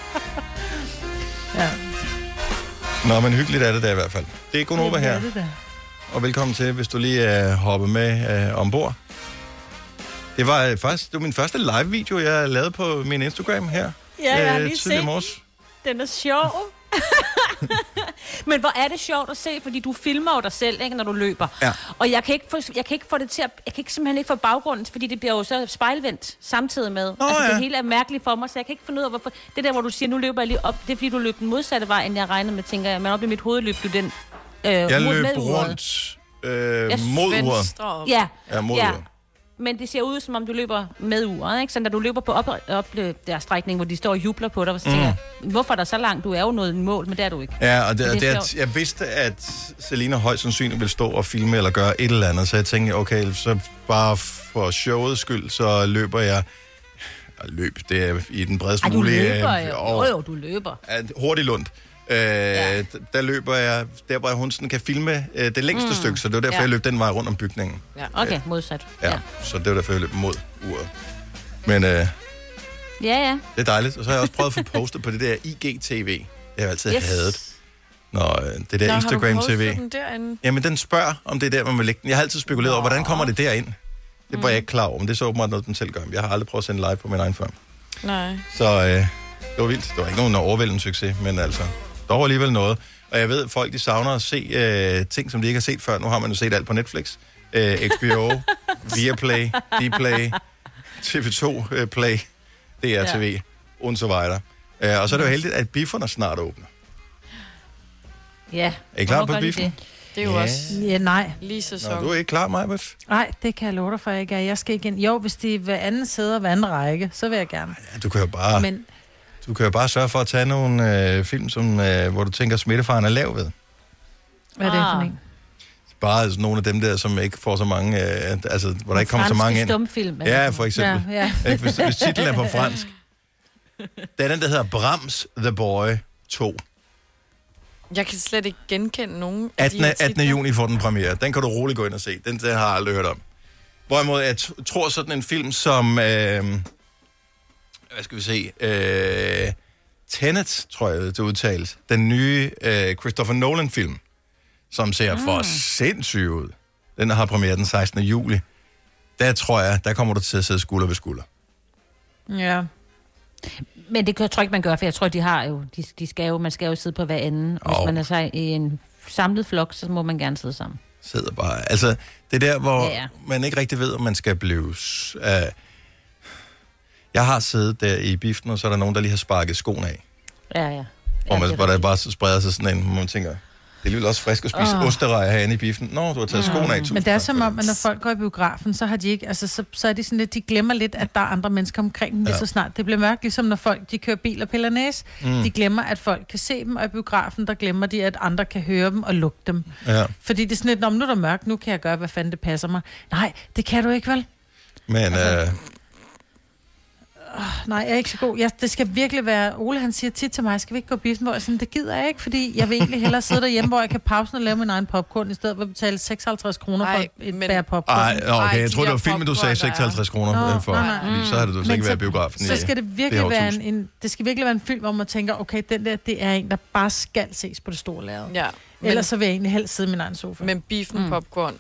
Ja. Nå, men hyggeligt er det der i hvert fald. Det er Gonova her. Det og velkommen til, hvis du lige er uh, hoppet med uh, ombord. Det var uh, faktisk det var min første live-video, jeg lavede på min Instagram her. Ja, jeg har uh, lige tidligere set. morges. Den er sjov. Men hvor er det sjovt at se, fordi du filmer jo dig selv, ikke, når du løber. Ja. Og jeg kan ikke få, jeg kan ikke få det til at, jeg kan ikke, simpelthen ikke få baggrunden, fordi det bliver jo så spejlvendt samtidig med. Nå, altså ja. det hele er mærkeligt for mig, så jeg kan ikke finde ud af, hvorfor. Det der, hvor du siger, nu løber jeg lige op, det er fordi du løb den modsatte vej, end jeg regnede med, tænker jeg. Men op i mit hoved løb du den øh, Jeg mod løb med rundt øh, mod uret. Ja, Ja, mod ja. uret. Men det ser ud, som om du løber med uret, ikke? Så når du løber på op, op der strækning, hvor de står og jubler på dig, så tænker mm. jeg, hvorfor er der så langt? Du er jo nået i mål, men det er du ikke. Ja, og det, det, det er, jeg vidste, at Selina højst sandsynligt ville stå og filme eller gøre et eller andet, så jeg tænkte, okay, så bare for showets skyld, så løber jeg... Løb, det er i den bredest Ej, du mulige... løber jo. Jo, jo, du løber. Hurtigt lund. Øh, ja. Der løber jeg, der hvor hun sådan kan filme øh, det længste mm. stykke, så det var derfor, ja. jeg løb den vej rundt om bygningen. Ja. Okay, modsat. Ja, ja, så det var derfor, jeg løb mod uret. Men øh, ja, ja. det er dejligt. Og så har jeg også prøvet at få postet på det der I G T V. Det har jeg altid yes. hadet. Nå, det der Nå, Instagram T V. Den Jamen, den spørger, om det er der, man vil lægge den. Jeg har altid spekuleret over, hvordan kommer det derind? Det var jeg ikke klar over, men det er så åbenbart noget, den selv gør. Jeg har aldrig prøvet at sende live på min egen før. Nej. Så øh, det var vildt. Det var ikke nogen overvældende succes, men altså, der var alligevel noget. Og jeg ved, at folk de savner at se øh, ting, som de ikke har set før. Nu har man jo set alt på Netflix. Øh, H B O, Viaplay, Dplay, T V to øh, Play, D R T V, ja. og så videre. Øh, og så er det jo heldigt, at bifferne snart åbner. Ja. Er I klar på biffen? Det er jo ja. også ja, nej. lige sæson. Nå, du er ikke klar, Majbert? Nej, det kan jeg love dig for, jeg ikke er. Jeg skal igen. Jo, hvis de er hver anden sæde og hver anden række, så vil jeg gerne. Ja, du kan jo bare, Men... du kan jo bare sørge for at tage nogle øh, film, som, øh, hvor du tænker, at smittefaren er lav ved. Hvad er det for en? Bare altså, nogle af dem der, som ikke får så mange... Øh, altså, hvor der ikke kommer så mange ind. Stumfilm. Ja, for eksempel. Ja, ja. Hvis, hvis titlen er på fransk. Det er den, der hedder Brahms The Boy to. Jeg kan slet ikke genkende nogen af attende, de attende juni får den premiere. Den kan du roligt gå ind og se. Den, den har jeg aldrig hørt om. Hvorimod jeg t- tror sådan en film som... Øh, hvad skal vi se? Øh, Tenet, tror jeg, det udtales. Den nye øh, Christopher Nolan-film, som ser mm. for sindssygt ud. Den har premiere den sekstende juli. Der tror jeg, der kommer du til at sidde skulder ved skulder. Ja. Men det tror jeg ikke, man gør, for jeg tror, de har jo, de, de skal jo, man skal jo sidde på hver anden. Og hvis oh. man er så i en samlet flok, så må man gerne sidde sammen. Sidder bare. Altså, det er der, hvor ja, ja. man ikke rigtig ved, om man skal blive... Uh... Jeg har siddet der i biffen, og så er der nogen, der lige har sparket skoene af. Ja, ja. Hvor, man, ja, hvor der bare spreder sig sådan en, hvor man tænker... Det er alligevel også frisk at spise oh. osterejer herinde i biffen. Nå, du har taget mm. skoene af. Men det er som om, at når folk går i biografen, så har de ikke, altså så, så er de sådan lidt, de glemmer lidt, at der er andre mennesker omkring dem, ja. så snart det bliver mørkt. Ligesom når folk, de kører bil og piller næse, mm. de glemmer, at folk kan se dem, og i biografen, der glemmer de, at andre kan høre dem og lugte dem. Ja. Fordi det er sådan lidt, nu er der mørkt, nu kan jeg gøre, hvad fanden det passer mig. Nej, det kan du ikke, vel? Men... Altså, øh... Oh, nej, jeg er ikke så god. Jeg, det skal virkelig være... Ole, han siger tit til mig, skal vi ikke gå i biffen? Hvor jeg sådan, det gider jeg ikke, fordi jeg vil egentlig hellere sidde derhjemme, hvor jeg kan pausen og lave min egen popcorn, i stedet for at betale seksoghalvtreds kroner for et men... bære popcorn. Ej, okay, jeg tror det var filmen, du sagde seksoghalvtreds kroner Nå, for. Nej, nej. Fordi så havde du slet ikke været i biografen. Så skal det virkelig det være en, en... Det skal virkelig være en film, hvor man tænker, okay, den der, det er en, der bare skal ses på det store lærred. Ja. Men... Ellers så vil jeg egentlig helst sidde i min egen sofa. Men biffen mm. popcorn...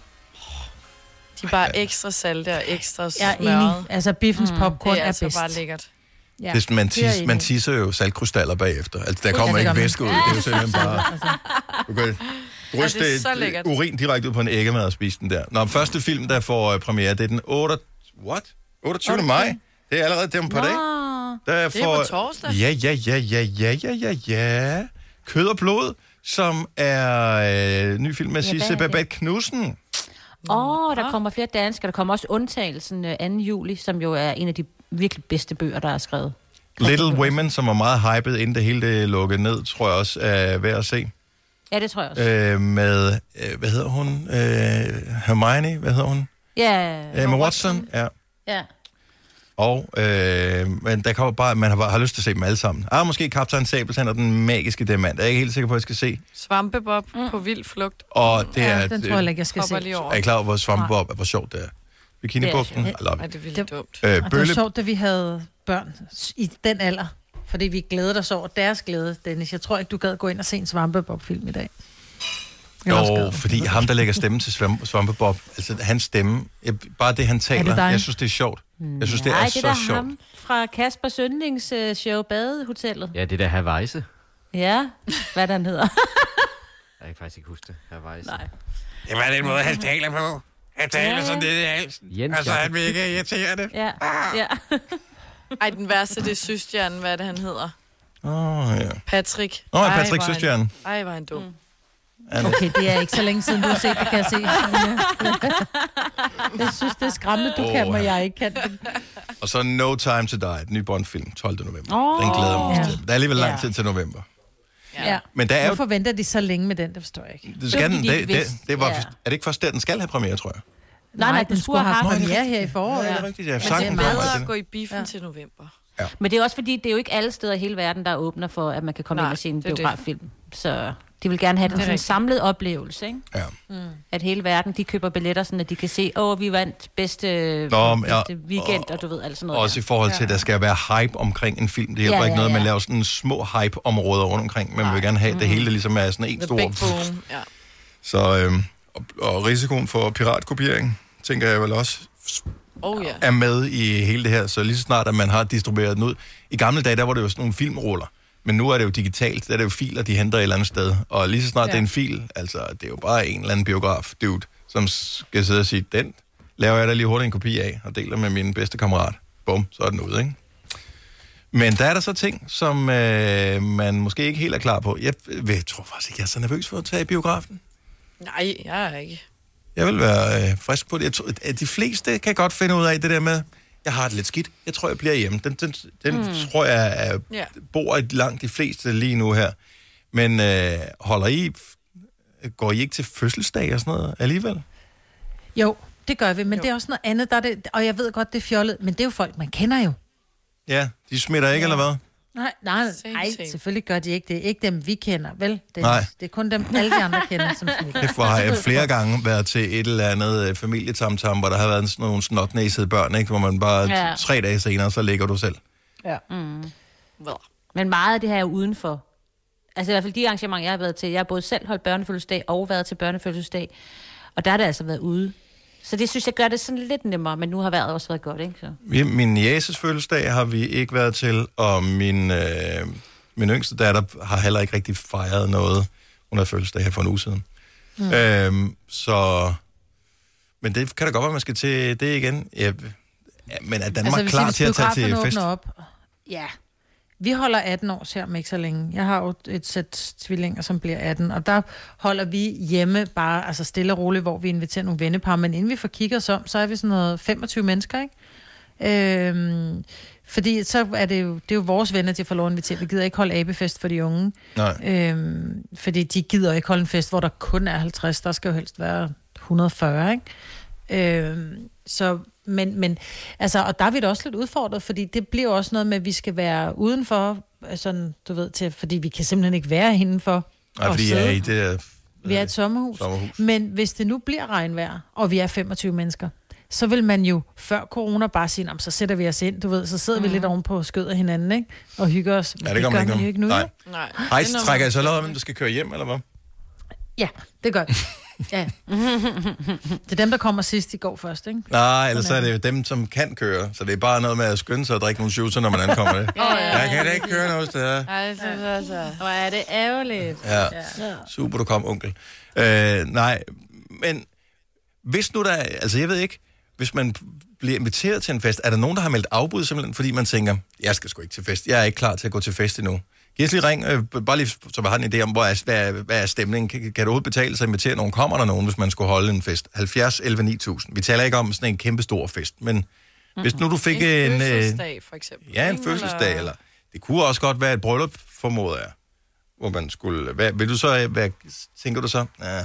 De er bare ekstra salte og ekstra smørret. Jeg er enig. Altså, biffens mm. popcorn er, er altså bedst. bare lækkert. Ja, det, man, tis, man tisser jo saltkrystaller bagefter. Altså, der kommer ikke væske ud. Det er jo simpelthen bare... Du kan ryste ja, urin direkte ud på en æggemad og spise den der. Nå, første film, der får uh, premiere, det er den otteogtyvende What? otteogtyvende maj? Det er allerede dem på dag. Det er på torsdag. Ja, ja, ja, ja, ja, ja, ja, ja. Kød og blod, som er øh, ny film med ja, Sisse Babette Knudsen. Åh, oh, der kommer flere danskere. Der kommer også Undtagelsen anden juli, som jo er en af de virkelig bedste bøger, der er skrevet. Little Women, som var meget hyped, inden det hele det lukkede ned, tror jeg også er værd at se. Ja, det tror jeg også. Øh, med, øh, hvad hedder hun? Øh, Hermione, hvad hedder hun? Ja. Øh, med Watson, ja. Ja. Og, øh, men der kommer bare, man har, bare, har lyst til at se dem alle sammen. Ah, måske Kaptajn Sabeltand og den magiske diamant. Jeg er ikke helt sikker på, at jeg skal se. Svampebob mm. på vild flugt. Og det ja, er... den tror jeg ikke, jeg skal se. Er I klar over, hvor Svampebob er, hvor sjovt det er? Bikinibugten? Det er, det er vildt dumt. Øh, og det var sjovt, da vi havde børn i den alder. Fordi vi glædede os over deres glæde, Dennis. Jeg tror ikke, du gad gå ind og se en Svampebob-film i dag. Jo, fordi ham, der lægger stemme til Svampebob, altså hans stemme, jeg, bare det, han taler, det jeg synes, det er sjovt. Jeg synes, det Nej, er det så der sjovt. Ham fra Kasper Søndlings uh, show Badehotellet. Ja, det der Havajse. Ja, hvad den hedder. Jeg kan faktisk ikke huske det. Havajse. Nej. Det var den måde, han taler på. Han taler ja. sådan nede i halsen. Jens, altså, han vil ikke irritere det. Ja, ja. Ej, den værste, det er Søstjernen, hvad er det, han hedder? Åh, oh, ja. Patrick. Åh, oh, Patrick Søstjernen. Ej, var han dum. Mm. Okay, det er ikke så længe siden, du har set det, kan jeg se. Jeg synes, det er skræmmende, du oh, kan, men jeg ikke kan. Og så No Time to Die, et ny Bond-film, tolvte november. Oh, den glæder mig ja. til. Der er alligevel lang ja. tid til november. Ja. Men der er Hvorfor jo... venter de så længe med den, det forstår jeg ikke. Det skal den, det, det, det var, ja. Er det ikke først der, den skal have premiere, tror jeg? Nej, nej, den skulle have haft premiere her i foråret. Ja, det er rigtigt, ja. Men det er bedre at gå i biffen ja. til november. Ja. Men det er også fordi, det er jo ikke alle steder i hele verden, der åbner for, at man kan komme nej, ind og se en biograffilm. Så de vil gerne have den sådan en samlet oplevelse, ikke? Ja. Mm. At hele verden, de køber billetter, sådan at de kan se, åh, vi vandt bedste, Nå, bedste ja, weekend, og, og du ved, alt sådan noget. Også der. I forhold til, at der skal være hype omkring en film. Det hjælper ja, ja, ikke noget, ja. Man laver sådan små hype-områder rundt omkring, men man vil gerne have mm. det hele, ligesom er sådan en The stor... big boom, ja. Så, øhm, og, og risikoen for piratkopiering, tænker jeg vel også... Oh, yeah. er med i hele det her, så lige så snart, at man har distribueret den ud. I gamle dage, der var det jo sådan nogle filmruller, men nu er det jo digitalt, der er det jo filer, de henter et eller andet sted, og lige så snart ja. det er en fil, altså, det er jo bare en eller anden biograf, dude, som skal sidde og sige, den laver jeg da lige hurtigt en kopi af, og deler med min bedste kammerat. Bum, så er den ude, ikke? Men der er der så ting, som øh, man måske ikke helt er klar på. Jeg, jeg tror faktisk ikke, jeg er så nervøs for at tage i biografen. Nej, jeg er ikke. Jeg vil være øh, frisk på det. Jeg tror, at de fleste kan godt finde ud af det der med, jeg har det lidt skidt, jeg tror, jeg bliver hjemme. Den, den, den mm. tror jeg er, yeah. bor i langt de fleste lige nu her. Men øh, holder I, går I ikke til fødselsdag og sådan noget alligevel? Jo, det gør vi, men jo. det er også noget andet, der er det, og jeg ved godt, det er fjollet, men det er jo folk, man kender jo. Ja, de smitter ikke, ja. eller hvad? Nej, nej, nej, selvfølgelig gør de ikke det. Ikke dem, vi kender, vel? Det, nej. Det er kun dem, alle de andre kender, som smitter. Derfor har jeg flere gange været til et eller andet familietamtam, hvor der har været sådan nogle snotnæsede børn, ikke? Hvor man bare ja. tre dage senere, så ligger du selv. Ja. Mm. Men meget af det her er jo udenfor. Altså i hvert fald de arrangementer, jeg har været til. Jeg har både selv holdt børnefødselsdag og været til børnefødselsdag. Og der har det altså været ude. Så det synes jeg gør det sådan lidt nemmere, men nu har vejret også været godt, ikke? Så. Min jæses fødselsdag har vi ikke været til, og min, øh, min yngste datter har heller ikke rigtig fejret noget. Hun har fødselsdag her for en uge siden. Mm. Øhm, så... Men det kan da godt være, man skal til det igen. Ja, men er Danmark altså, klar til at tage til fest? Op. Ja. Vi holder atten år her om ikke så længe. Jeg har jo et sæt tvillinger, som bliver atten, og der holder vi hjemme bare altså stille og roligt, hvor vi inviterer nogle vennepar, men inden vi får kigget os om, så er vi sådan noget femogtyve mennesker, ikke? Øhm, fordi så er det jo, det er jo vores venner, de får lov at invitere. Vi gider ikke holde abefest for de unge. Nej. Øhm, fordi de gider ikke holde en fest, hvor der kun er halvtreds. Der skal jo helst være et hundrede og fyrre, ikke? Øhm, så... Men, men, altså, og der er vi da også lidt udfordret, fordi det bliver også noget med, at vi skal være udenfor, sådan, du ved, til, fordi vi kan simpelthen ikke være indenfor. Nej, fordi jeg er i det... Øh, vi er et sommerhus. sommerhus. Men hvis det nu bliver regnvejr, og vi er femogtyve mennesker, så vil man jo før corona bare sige, så sætter vi os ind, du ved, så sidder mm. vi lidt oven på skød af hinanden, ikke? Og hygger os. Men ja, det, det gør man jo ikke nu. Nej. Nej. Hej, trækker jeg så lov, hvem du skal køre hjem, eller hvad? Ja, det gør vi. Ja. Det er dem, der kommer sidst, de går først, ikke? Nej, ellers så er det jo dem, som kan køre. Så det er bare noget med at skynde sig og drikke nogle shooter, når man ankommer det. oh, ja. Jeg kan da ikke køre noget sted. Nej, så, så, så. Hvor er det ærgerligt. Ja, ja. Super, du kom, onkel. Øh, nej, men hvis nu der... Altså, jeg ved ikke, hvis man bliver inviteret til en fest, er der nogen, der har meldt afbud simpelthen, fordi man tænker, jeg skal sgu ikke til fest. Jeg er ikke klar til at gå til fest endnu. Giv os lige ring, øh, bare lige, så vi har en idé om, hvor er, hvad, er, hvad er stemningen. Kan, kan du overhovedet betale sig at invitere nogen? Kommer der nogen, hvis man skulle holde en fest? halvfjerds elleve ni tusind. Vi taler ikke om sådan en kæmpe stor fest, men mm-hmm. hvis nu du fik en... En fødselsdag, for eksempel. Ja, en fødselsdag, eller... eller... Det kunne også godt være et bryllup, formoder jeg. Hvor man skulle... Hvad, vil du så... Hvad tænker du så? Ja,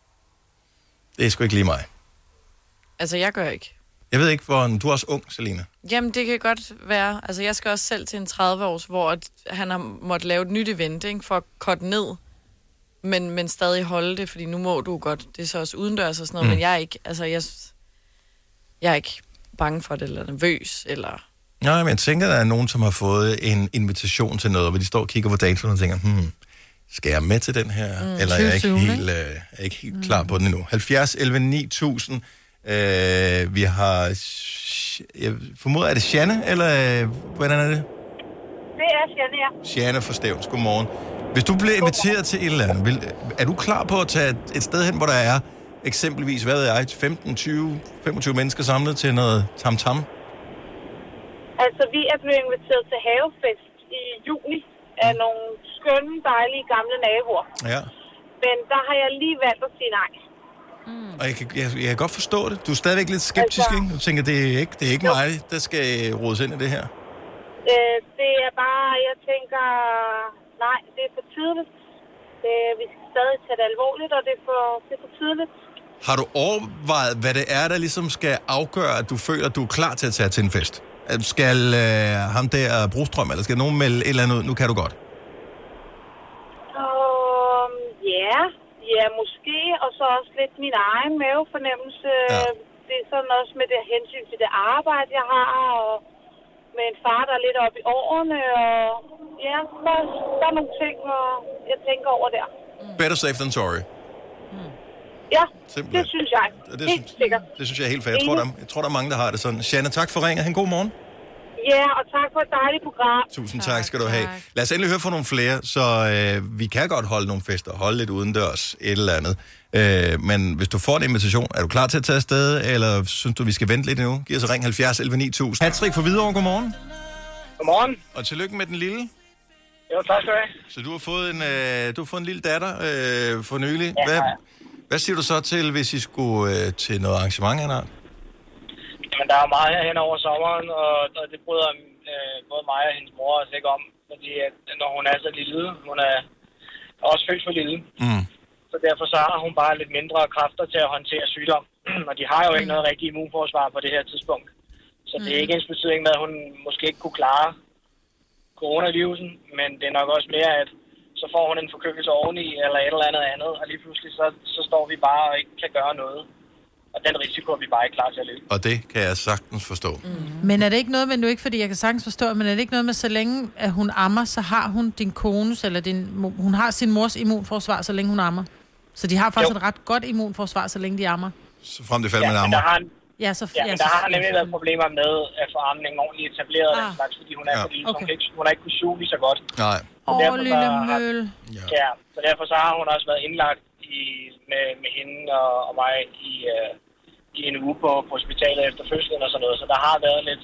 det er sgu ikke lige mig. Altså, jeg gør ikke. Jeg ved ikke, hvor... Du er også ung, Selina. Jamen, det kan godt være. Altså, jeg skal også selv til en tredive-års, hvor han har måttet lave et nyt event, ikke, for at korte ned, men, men stadig holde det, fordi nu må du godt. Det er så også udendørs og sådan noget, mm. men jeg er ikke, altså, jeg, jeg er ikke bange for det, eller nervøs, eller... Nej, men jeg tænker, der er nogen, som har fået en invitation til noget, hvor de står og kigger på datoen og tænker, hmm, skal jeg med til den her? Mm, eller er jeg ikke helt, øh, er ikke helt klar på den endnu? halvfjerds elleve ni tusind. Øh, vi har... Jeg formoder, er det Shanne, eller øh, hvordan er det? Det er Shanne, ja. Shanne fra Stevns. Godmorgen. Hvis du bliver inviteret til et eller andet, vil, er du klar på at tage et sted hen, hvor der er eksempelvis, hvad ved jeg, femten, tyve, femogtyve mennesker samlet til noget tam-tam? Altså, vi er blevet inviteret til havefest i juni af nogle skønne, dejlige, gamle naboer. Ja. Men der har jeg lige valgt at sige nej. Mm. Og jeg kan, jeg, jeg kan godt forstå det. Du er stadigvæk lidt skeptisk, altså, ikke? Du tænker, det er ikke, det er ikke mig, der skal rodes ind i det her. Øh, det er bare, jeg tænker, nej, det er for tidligt. Det, vi skal stadig tage det alvorligt, og det er for, det er for tidligt. Har du overvejet, hvad det er, der ligesom skal afgøre, at du føler, at du er klar til at tage til en fest? Skal øh, ham der Brostrøm, eller skal nogen melde et eller andet ud? Nu kan du godt. Um, ja, ja, måske, og så også lidt min egen mavefornemmelse. Ja. Det er sådan også med det hensyn til det arbejde, jeg har, og med en far, der er lidt oppe i årene, og ja, der, der er nogle ting, og jeg tænker over der. Better safe than sorry. Ja, Simpelthen. Det synes jeg. Det, det, helt sikkert. Det synes jeg er helt fair. Jeg tror, der, jeg tror, der er mange, der har det sådan. Shanna, tak for ringet. Ha' en god morgen. Ja, og tak for et dejligt program. Tusind tak, tak skal du have. Lad os endelig høre fra nogle flere, så øh, vi kan godt holde nogle fester, holde lidt udendørs, et eller andet. Øh, men hvis du får en invitation, er du klar til at tage afsted, eller synes du, vi skal vente lidt endnu? Giv os ring halvfjerds elleve ni tusind. Patrick fra Hvidovre, godmorgen. Godmorgen. Og tillykke med den lille. Jo, tak skal du have. Så du har fået en, øh, du har fået en lille datter øh, for nylig. Ja, hvad, hvad siger du så til, hvis I skulle øh, til noget arrangement eller noget? Men der er meget her hen over sommeren, og, og det bryder øh, både mig og hendes mor os ikke om. Fordi at, når hun er så lille, hun er også født for lille. Mm. Så derfor så har hun bare lidt mindre kræfter til at håndtere sygdom. Og de har jo ikke noget rigtigt immunforsvar på det her tidspunkt. Så det er ikke ens betydning med, at hun måske ikke kunne klare coronavirusen. Men det er nok også mere, at så får hun en forkølelse oveni, eller et eller andet andet. Og lige pludselig så, så står vi bare og ikke kan gøre noget. Og den risiko er vi bare ikke klar til at løbe. Og det kan jeg sagtens forstå. Mm. Men er det ikke noget, men nu ikke fordi jeg kan sagtens forstå, men er det ikke noget med, så længe at hun ammer, så har hun din kones, eller din, hun har sin mors immunforsvar, så længe hun ammer. Så de har faktisk jo. et ret godt immunforsvar, så længe de ammer. Så frem det falder ja, med ammer. Der har, ja, så, ja, ja, men så, der har nemlig været problemer med at få amningen ordentligt etableret, ah. den slags, fordi hun er ja. for lille, okay. så hun, ikke, hun har ikke kunnet suge lige så godt. Nej. Åh, oh, lille møl. Ja. ja, så derfor så har hun også været indlagt i, med, med hende og, og mig i... Uh, i en uge på, på hospitalet efter fødslen og sådan noget, så der har været lidt...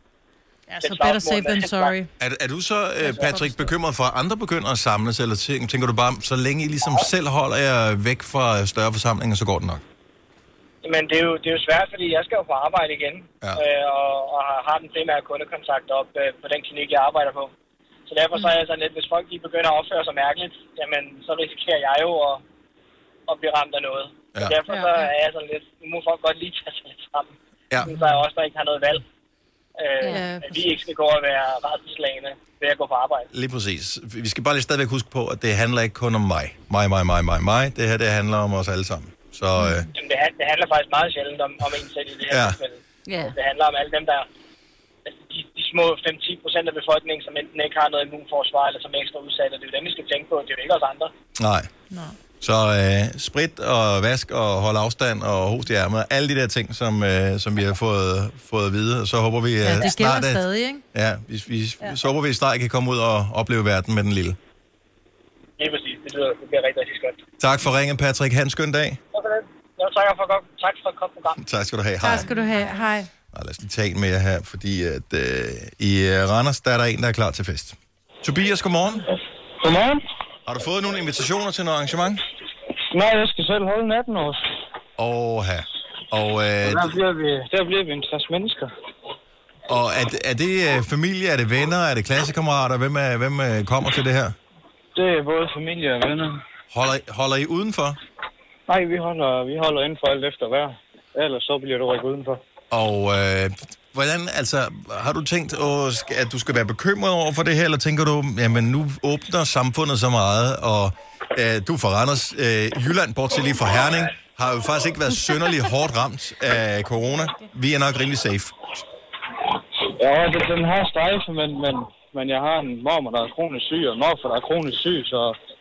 Ja, så better safe than sorry. Er, er du så, Patrick, bekymret for, at andre begynder at samles, eller tænker, tænker du bare, så længe I ligesom ja. selv holder jer væk fra større forsamlinger, så går det nok? Men det er jo, det er jo svært, fordi jeg skal jo på arbejde igen, ja. øh, og, og har den primære kundekontakt op øh, på den klinik, jeg arbejder på. Så derfor mm. så er jeg sådan lidt, hvis folk de begynder at opføre sig mærkeligt, jamen så risikerer jeg jo at, at blive ramt af noget. Ja. Så derfor så er jeg sådan lidt, nu må folk godt lige tage sig lidt sammen. Ja. Så er jeg også, der ikke har noget valg. Øh, ja, at vi ikke skal gå og være rædselsslagne ved at gå på arbejde. Lige præcis. Vi skal bare lige stadigvæk huske på, at det handler ikke kun om mig. Mig, mig, mig, mig, mig. Det her, det handler om os alle sammen. Så, øh... Jamen, det, det handler faktisk meget sjældent om, om en selv i det her ja. tilfælde. Ja. Det handler om alle dem, der... Altså, de, de små fem til ti procent af befolkningen, som enten ikke har noget immunforsvar, eller som er ekstra udsatte. Det er jo dem, vi skal tænke på. Det er jo ikke os andre. Nej. Nej. Så øh, sprit og vask og hold afstand og host i ærmet. Alle de der ting, som, øh, som vi har fået, fået at vide. Så håber vi øh, ja, det snart... Det stadig, ikke? Ja, vi, vi, ja. Så håber vi snart kan komme ud og opleve verden med den lille. Lige præcis. Det, lyder, det bliver rigtig, rigtig skønt. Tak for ringen, Patrick. Ha' en skøn dag. Ja, tak for, tak for et godt program. Tak skal du have. Hej. Tak skal du have. Hej. Nå, lad os lige tale med jer her, fordi at, øh, i Randers, der er der en, der er klar til fest. Tobias, godmorgen. Godmorgen. Har du fået nogle invitationer til noget arrangement? Nej, jeg skal selv holde natten års. Åha. Og øh, der, bliver vi, der bliver vi en tres mennesker. Og er, er det øh, familie, er det venner, er det klassekammerater? Hvem, er, hvem øh, kommer til det her? Det er både familie og venner. Holder, holder I udenfor? Nej, vi holder, vi holder indenfor alt efter vejr. Ellers så bliver du ikke udenfor. Og øh, hvordan, altså, har du tænkt, åh, at du skal være bekymret over for det her, eller tænker du, jamen nu åbner samfundet så meget, og øh, du fra Randers, øh, Jylland, bort til lige fra Herning, har jo faktisk ikke været synderligt hårdt ramt af corona. Vi er nok rimelig safe. Ja, det, den har strejfe, men, men, men jeg har en mormor, der er kronisk syg, og en morfar, der er kronisk syg, så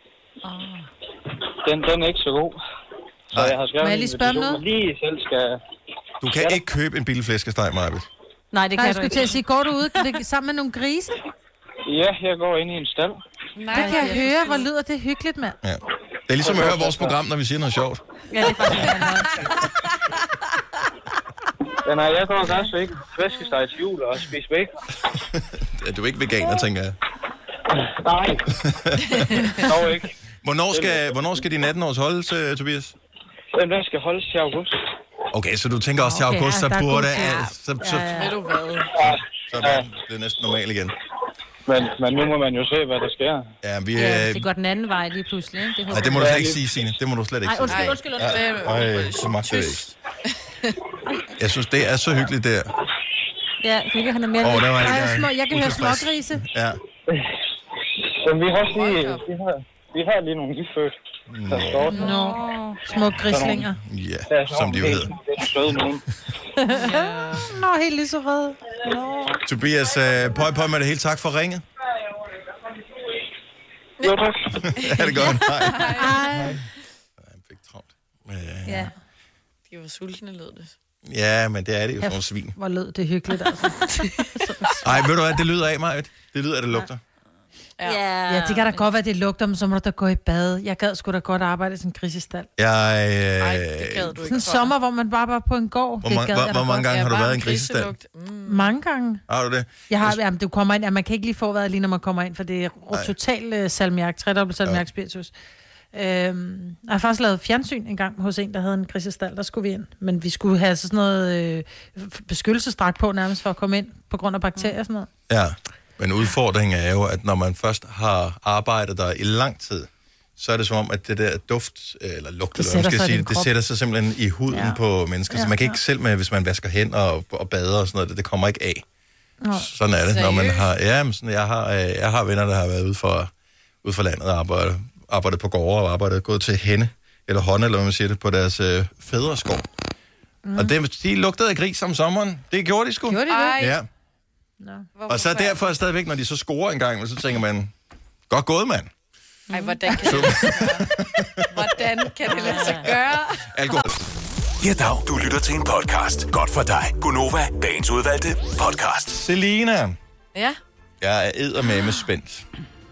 den, den er ikke så god. Så Nej. jeg har skrevet Må jeg lige spørge noget? Lige selv skal... Du kan ikke købe en billig flæskesteg, Marbet. Nej, det kan Nej, jeg du ikke. Til at sige, går du ud sammen med nogle grise? Ja, jeg går ind i en stald. Nej, det kan jeg høre. Hvor lyder det hyggeligt, mand. Ja. Det er ligesom at høre vores program, når vi siger noget sjovt. Ja, det er faktisk ja, nej, jeg går også ikke flæskesteg til jul og spise bacon. Er du ikke veganer, tænker jeg? Nej. Dog ikke. Hvornår skal, hvornår skal din atten-års holdes, uh, Tobias? Den der skal holdes til august. Okay, så du tænker også til Okay, august, ja, så der er burde god det... tid. Ja, så, så, Ja, ja. Ved du hvad? så er det næsten normalt igen. Men, men nu må man jo se, hvad der sker. Ja, vi... Ja, Øh, det går den anden vej lige pludselig, ikke? Det nej, det må du slet ikke sige, Signe. Det må du slet ikke Nej, sige. undskyld, undskyld, undskyld. Ej, så magter jeg ikke. Jeg synes, det er så hyggeligt der. Ja, Hygge, han er mere... Åh, der var Ej, ikke små, jeg kan høre utilfreds. smågrise. Ja. Men vi har også lige, vi har, vi har lige nogle nyfødt, der står der. Nå, små grislinger. Ja, som de jo hedder. Søde nogen. Nå, helt lige så rød. Nå. Tobias, øh, pøj pøj med det hele. Tak for ringet. Jo, tak. Er det godt? Hej. Ej. Ja. De var sultne, lød det. Ja, men det er det jo, sådan nogle svin. Hvor lød det hyggeligt, altså. Ej, ved du hvad, det lyder af mig. Det lyder, at det lugter. Ja. Ja, det kan da godt være, det lugter, men så må du da gå i bad. Jeg gad sgu da godt arbejde i sådan en grisestald. Jeg, øh, Ej, det gad du Sådan ikke en sommer, hvor man bare var på en gård. Hvor, det mange, gad hvor, jeg da hvor mange godt. gange har du Ja, været bare i en grisestald? griselugt. Mm. Mange gange. Har du det? Jeg har, jamen, du kommer ind, ja, man kan ikke lige få været lige, når man kommer ind, for det er totalt uh, salmiak, tredobbelt salmiak spiritus. Øhm, jeg har faktisk lavet fjernsyn en gang hos en, der havde en grisestald, der skulle vi ind. Men vi skulle have sådan noget øh, beskyttelsesdragt på nærmest for at komme ind, på grund af bakterier og sådan noget. Ja, men udfordringen er jo, at når man først har arbejdet der i lang tid, så er det som om, at det der duft, eller lugt, eller hvad man skal sige, det sætter sig simpelthen i huden ja. på mennesker. Ja, så man kan ikke selv med, hvis man vasker hænder og, og bader og sådan noget, det, det kommer ikke af. Nå. Sådan er det, når man har... Ja, men sådan, jeg, har, øh, jeg har venner, der har været ude for, ude for landet og arbejdet, arbejdet på gårde og arbejdet, gået til hende, eller hånd, eller hvad man siger det, på deres øh, fædreskov. Mm. Og det, de lugtede af gris om sommeren. Det gjorde de sgu. Gjorde de det? Ja. Nå. Og så derfor stadigvæk, når de så scorer en gang, så tænker man, godt gået, mand. Ej, hvordan kan det lade sig gøre? Hvordan kan det lade sig gøre? Alkohol. Ja, dag. Du lytter til en podcast. Godt for dig. Gunova, dagens udvalgte podcast. Selina. Ja, Jeg er eddermame spændt.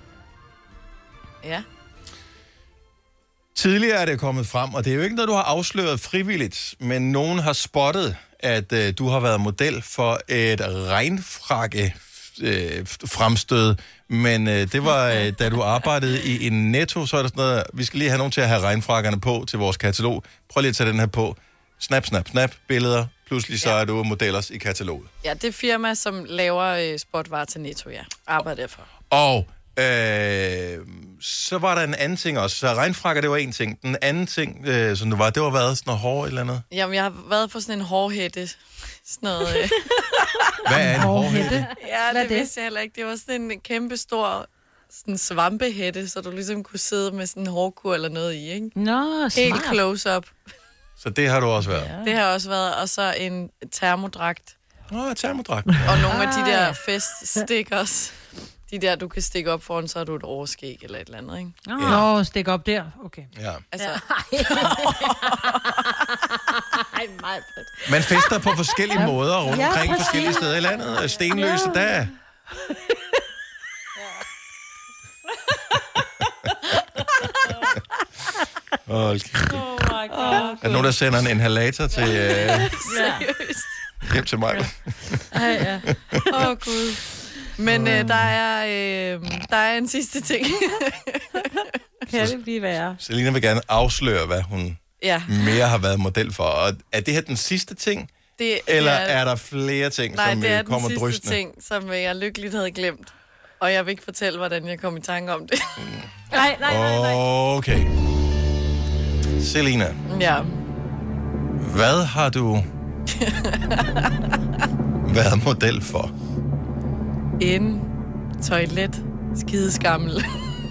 ja. Tidligere er det kommet frem, og det er jo ikke noget, du har afsløret frivilligt, men nogen har spottet, at øh, du har været model for et regnfrakke øh, fremstød, men øh, det var, øh, da du arbejdede i en Netto, så er der sådan noget, vi skal lige have nogen til at have regnfrakkerne på til vores katalog. Prøv lige at tage den her på. Snap, snap, snap, billeder. Pludselig så ja. er du modellers i kataloget. Ja, det er firma, som laver øh, spotvarer til Netto, ja. Arbejder derfor. Og øh, så var der en anden ting også. Så regnfrakker, det var en ting. Den anden ting, øh, som det var, det var været sådan noget hår eller andet. Jamen, jeg har været på sådan en hårhætte. Sådan noget... Øh. Hvad er en hårhætte? Ja, Hvad det, det vidste jeg heller ikke. Det var sådan en kæmpe stor sådan svampehætte, så du ligesom kunne sidde med sådan en hårkur eller noget i, ikke? Nå, smart. Helt close-up. Så det har du også været. Ja. Det har også været. Og så en termodragt. Åh, oh, termodragt. Og nogle af de der feststickers. De der, du kan stikke op foran, så har du et overskæg eller et eller andet, ikke? Nå, ja. Stik op der. Okay. Ja. Altså... Ej, meget Man fester på forskellige ja. måder rundt Ja, omkring præcis. forskellige steder i landet. Stenløse, ja. der. Hold kæft. Oh my god. Er der nogen, der sender en inhalator til, øh, Seriøst. hjem til mig? Ja, ja. Åh, oh, Gud. Men øh, der, er, øh, der er en sidste ting. Kan det blive værre? Selina vil gerne afsløre, hvad hun Ja. mere har været model for. Og er det her den sidste ting? Det, Eller det er, er der flere ting, nej, som det er øh, kommer den sidste drystende? ting, som jeg lykkeligt havde glemt. Og jeg vil ikke fortælle, hvordan jeg kom i tanke om det. Nej, nej, nej, nej. Okay. Selina, Ja. hvad har du været model for? En toilet skideskammel.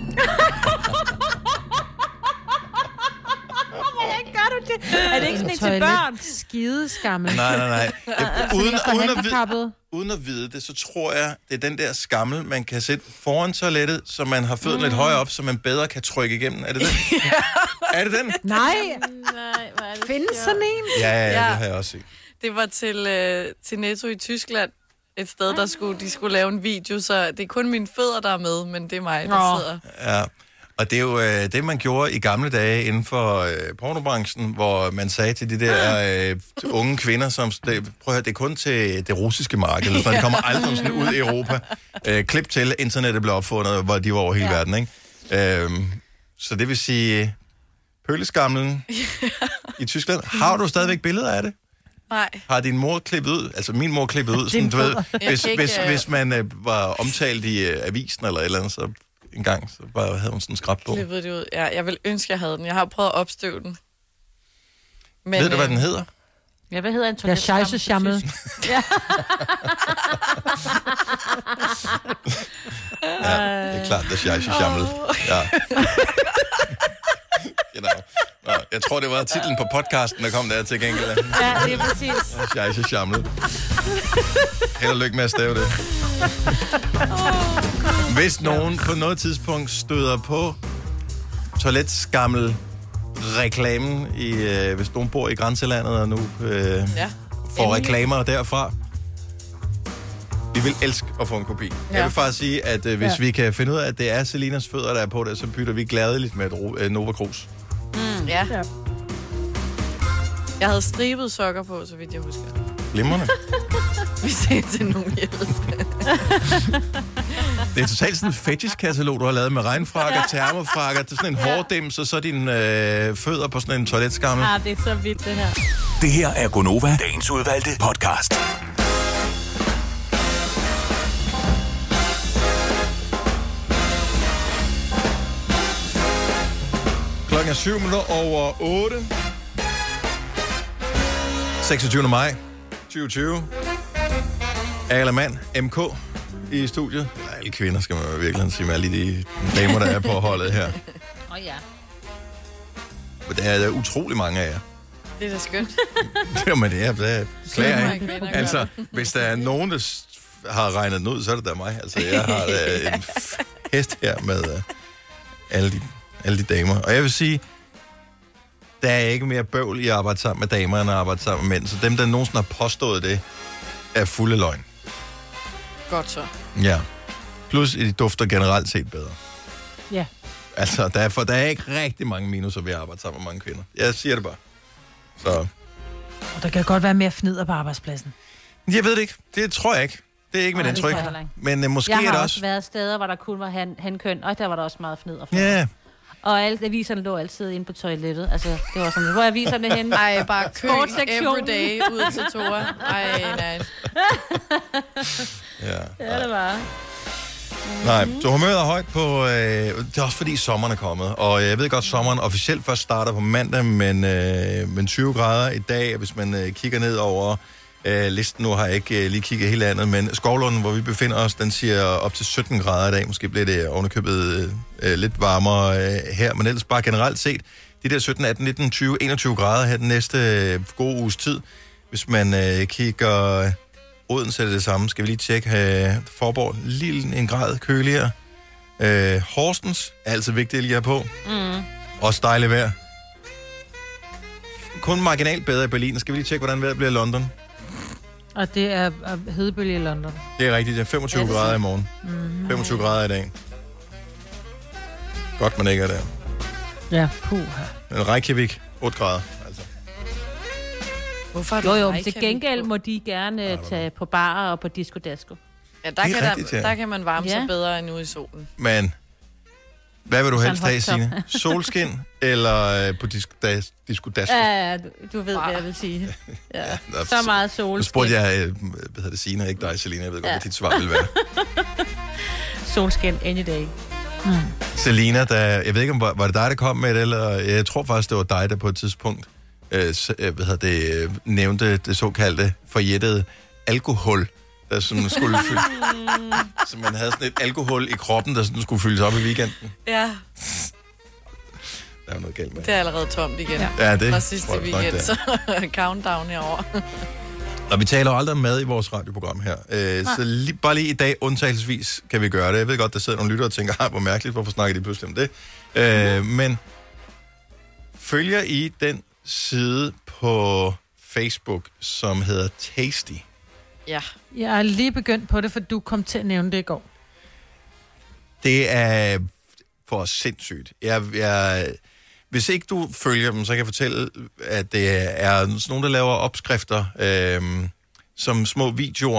Hvordan gør du det? Er det ikke sådan en til børn? Skideskammel. Nej, nej, nej. Uden, for uden, at vide, handicappede. uden at vide det, så tror jeg, det er den der skammel, man kan sætte foran toilettet, så man har fødderne mm. lidt højere op, så man bedre kan trykke igennem. Er det den? Er det den? Nej. Nej, hvor er det Findes sådan en? Ja, ja, ja, Ja. det har jeg også set. Det var til, øh, til Netto i Tyskland. Et sted, der skulle, de skulle lave en video, så det er kun mine fødder, der er med, men det er mig, der Nå. sidder. Ja. Og det er jo øh, det, man gjorde i gamle dage inden for øh, pornobranchen, hvor man sagde til de der øh, unge kvinder, som, det, prøv at høre, det er kun til det russiske marked, så det kommer aldrig sådan ud i Europa. Øh, klip til, internettet blev opfundet, hvor de var over hele ja. verden, ikke? Øh, Så det vil sige, pøleskamlen i Tyskland. Har du stadigvæk billeder af det? Nej. Har din mor klippet ud? Altså min mor klippet ud, sådan, du ved, hvis, ikke, hvis, øh... hvis man øh, var omtalt i øh, avisen eller et eller andet, så en gang, så bare havde hun sådan en skrabbog. Klippet det ud. Ja, jeg vil ønske, jeg havde den. Jeg har prøvet at opstøve den. Men, ved du, hvad den hedder? Ja, hvad hedder en Der toiletskam? er scheisse-schammel. Ja. Ja, det er klart, det er scheisse-schammel. Ja. Genau. Nå, jeg tror, det var titlen på podcasten, der kom der til gengæld. Ja, det er præcis. Scheisse-schammel. Held og lykke med at stave det. Hvis nogen på noget tidspunkt støder på toiletskammel reklamen, i, øh, hvis nogen bor i grænselandet og nu øh, ja. får reklamer derfra, vi vil elske at få en kopi. Ja. Jeg vil faktisk sige, at øh, hvis ja. vi kan finde ud af, at det er Selinas fødder, der er på det, så bytter vi gladeligt med et øh, Nova Cruz. Mm, ja. ja. Jeg havde stribet sokker på, så vidt jeg husker. Glimrende. Vi ser til nogen hjælp. Det er totalt sådan en fetish-katalog, du har lavet med regnfrakker, termofrakker, det er sådan en ja. hårdims, og så dine øh, fødder på sådan en toiletskammel. Ja, det er så vildt, det her. Det her er Gonova, dagens udvalgte podcast. Klokken er syv minutter over otte. seksogtyvende maj tyve tyve. Alle mand, M K i studiet. Eller alle kvinder, skal man virkelig sige, med alle de damer, der er på holdet her. Åh oh, ja. Men der er utrolig mange af jer. Det er da skønt. Jamen, det er, det er klager, ikke? Altså, hvis der er nogen, der har regnet den ud, så er det da mig. Altså, jeg har uh, en hest her med uh, alle, de, alle de damer. Og jeg vil sige, der er ikke mere bøvl i at arbejde sammen med damer, end at arbejde sammen med mænd. Så dem, der nogensinde har påstået det, er fulde løgn. Godt så. Ja. Plus, de dufter generelt set bedre. Ja. Altså, der er, for der er ikke rigtig mange minuser ved at arbejde sammen med mange kvinder. Jeg siger det bare. Så. Og der kan godt være mere fnider på arbejdspladsen. Jeg ved det ikke. Det tror jeg ikke. Det er ikke mit indtryk. Men uh, måske jeg har er det også... også... været steder, hvor der kun var han, hankøn, og der var der også meget fnider for. Ja. Yeah. Og alle aviserne lå altid inde på toilettet. Altså, det var sådan, hvor er aviserne henne? Ej, bare kø everyday ud til Tora. Ej, nej. Ja, ja, det var. Nej, så humøret er højt på... Øh, det er også fordi sommeren er kommet. Og jeg ved godt, sommeren officielt først starter på mandag, men, øh, men tyve grader i dag. Hvis man øh, kigger ned over øh, listen, nu har jeg ikke øh, lige kigget helt andet, men Skovlunden, hvor vi befinder os, den siger op til sytten grader i dag. Måske bliver det ovenikøbet øh, lidt varmere øh, her, men ellers bare generelt set. De der sytten, atten, nitten, tyve, enogtyve grader her den næste øh, gode uges tid. Hvis man øh, kigger... Odense er det samme. Skal vi lige tjekke uh, Forborg. Lille en grad køligere. Uh, Horsens er altid vigtigt at lige have på. Mm. Også dejligt vejr. Kun marginalt bedre i Berlin. Skal vi lige tjekke, hvordan vejret bliver i London? Og det er hedebølge i London. Det er rigtigt. Det er femogtyve ja, grader i morgen. Mm. femogtyve grader i dag. Godt, man ikke er der. Ja, puha. Men Reykjavik, otte grader. Hvorfor jo, jo, til gengæld må de gerne tage på barer og på disco-dasko. Ja, der, kan, rigtigt, der, ja. der kan man varme ja. sig bedre end ude i solen. Men, hvad vil du helst have, Signe? Solskin eller på disco-dasko? Ja, du, du ved, hvad jeg vil sige. Ja. Ja, så meget solskin. Nu spurgte jeg, hvad hedder det, Signe, ikke dig, Selina. Jeg ved godt, ja. hvad dit svar vil være. Solskin any day. Hmm. Selina, der, jeg ved ikke, om var det dig, der kom med det, eller jeg tror faktisk, det var dig, der på et tidspunkt Øh, hvad hedder det, øh, nævnte det såkaldte forjættede alkohol, der sådan skulle fylde. Så man havde sådan et alkohol i kroppen, der sådan skulle fyldes op i weekenden. Ja. Der er noget galt med. Det er allerede tomt igen. Ja, ja det fra sidste weekend, så countdown herovre. Og vi taler jo aldrig om mad i vores radioprogram her. Øh, så lige, bare lige i dag, undtagelsesvis, kan vi gøre det. Jeg ved godt, der sidder nogle lyttere og tænker, hvor mærkeligt, hvorfor snakker de pludselig om det? Øh, men følger I den side på Facebook, som hedder Tasty? Ja. Jeg er lige begyndt på det, for du kom til at nævne det i går. Det er for sindssygt. Jeg, jeg, hvis ikke du følger dem, så kan jeg fortælle, at det er sådan nogle, der laver opskrifter, øh, som små videoer,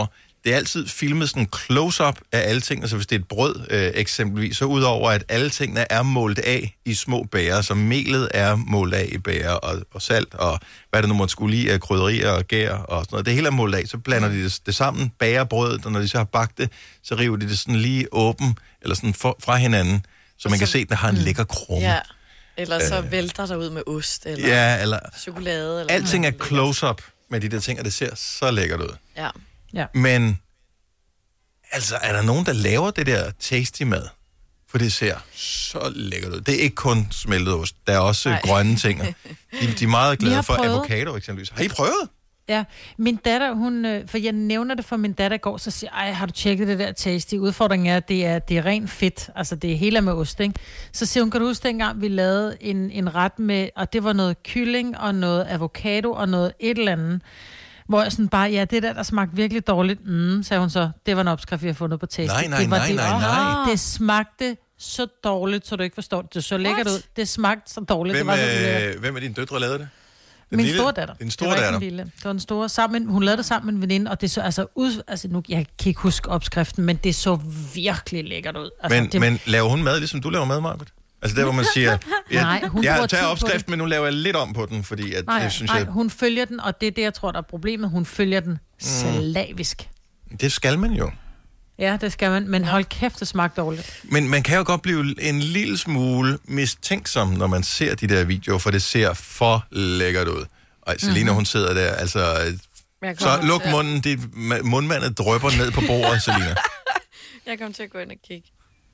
det er altid filmet sådan close-up af alle ting. Altså hvis det er et brød øh, eksempelvis, så udover at alle tingene er målt af i små bæger, så melet er målt af i bæger, og, og salt, og hvad det nu måtte skulle lide af krydderier og gær og sådan noget. Det hele er målt af, så blander de det, det sammen, bager brødet, og når de så har bagt det, så river de det sådan lige åben, eller sådan for, fra hinanden, så man så, kan se, at det har en lækker krumme. Ja, eller så øh, vælter der ud med ost, eller, ja, eller chokolade. Eller alting er close-up med de der ting, og det ser så lækkert ud. Ja. Ja. Men, altså, er der nogen, der laver det der tasty mad? For det ser så lækkert ud. Det er ikke kun smeltet ost. Der er også Nej. grønne ting. De, de er meget glade for prøvet. avocado, eksempelvis. Har I prøvet? Ja, min datter, hun, for jeg nævner det for min datter i går, så siger ej, har du tjekket det der tasty? Udfordringen er, at det er, det er rent fedt, altså det er hele med ost, ikke? Så siger hun, kan du huske dengang, vi lavede en, en ret med, og det var noget kylling, og noget avocado, og noget et eller andet, hvor jeg sådan bare, ja, det der, der smagte virkelig dårligt, mm, sagde hun så, det var en opskrift, vi har fundet på tasty. Nej, nej, det var nej, det, nej, nej. Det smagte så dårligt, så du ikke forstår det. Det så lækkert ud. Det smagte så dårligt. Hvem, det var så øh, hvem af dine døtre lavede det? Den Min lille? store datter. Din store det var datter? Ikke lille. Det var den store. Sammen, hun lavede det sammen med en veninde, og det så altså ud... Altså nu, jeg kan ikke huske opskriften, men det så virkelig lækkert ud. Altså, Men, det... men laver hun mad, ligesom du laver mad, Margaret? Altså der, hvor man siger, jeg, Nej, hun jeg bruger tager tid på opskriften, det. men nu laver jeg lidt om på den, fordi at, Nej, det synes nej, jeg... hun følger den, og det er det, jeg tror, der er problemet. Hun følger den slavisk. Det skal man jo. Ja, det skal man, men hold kæft, det smagte dårligt. Men man kan jo godt blive en lille smule mistænksom, når man ser de der videoer, for det ser for lækkert ud. Og Selina, mm-hmm. hun sidder der, altså... Så luk munden, dit mundvandet drypper ned på bordet, Selina. Jeg kommer til at gå ind og kigge.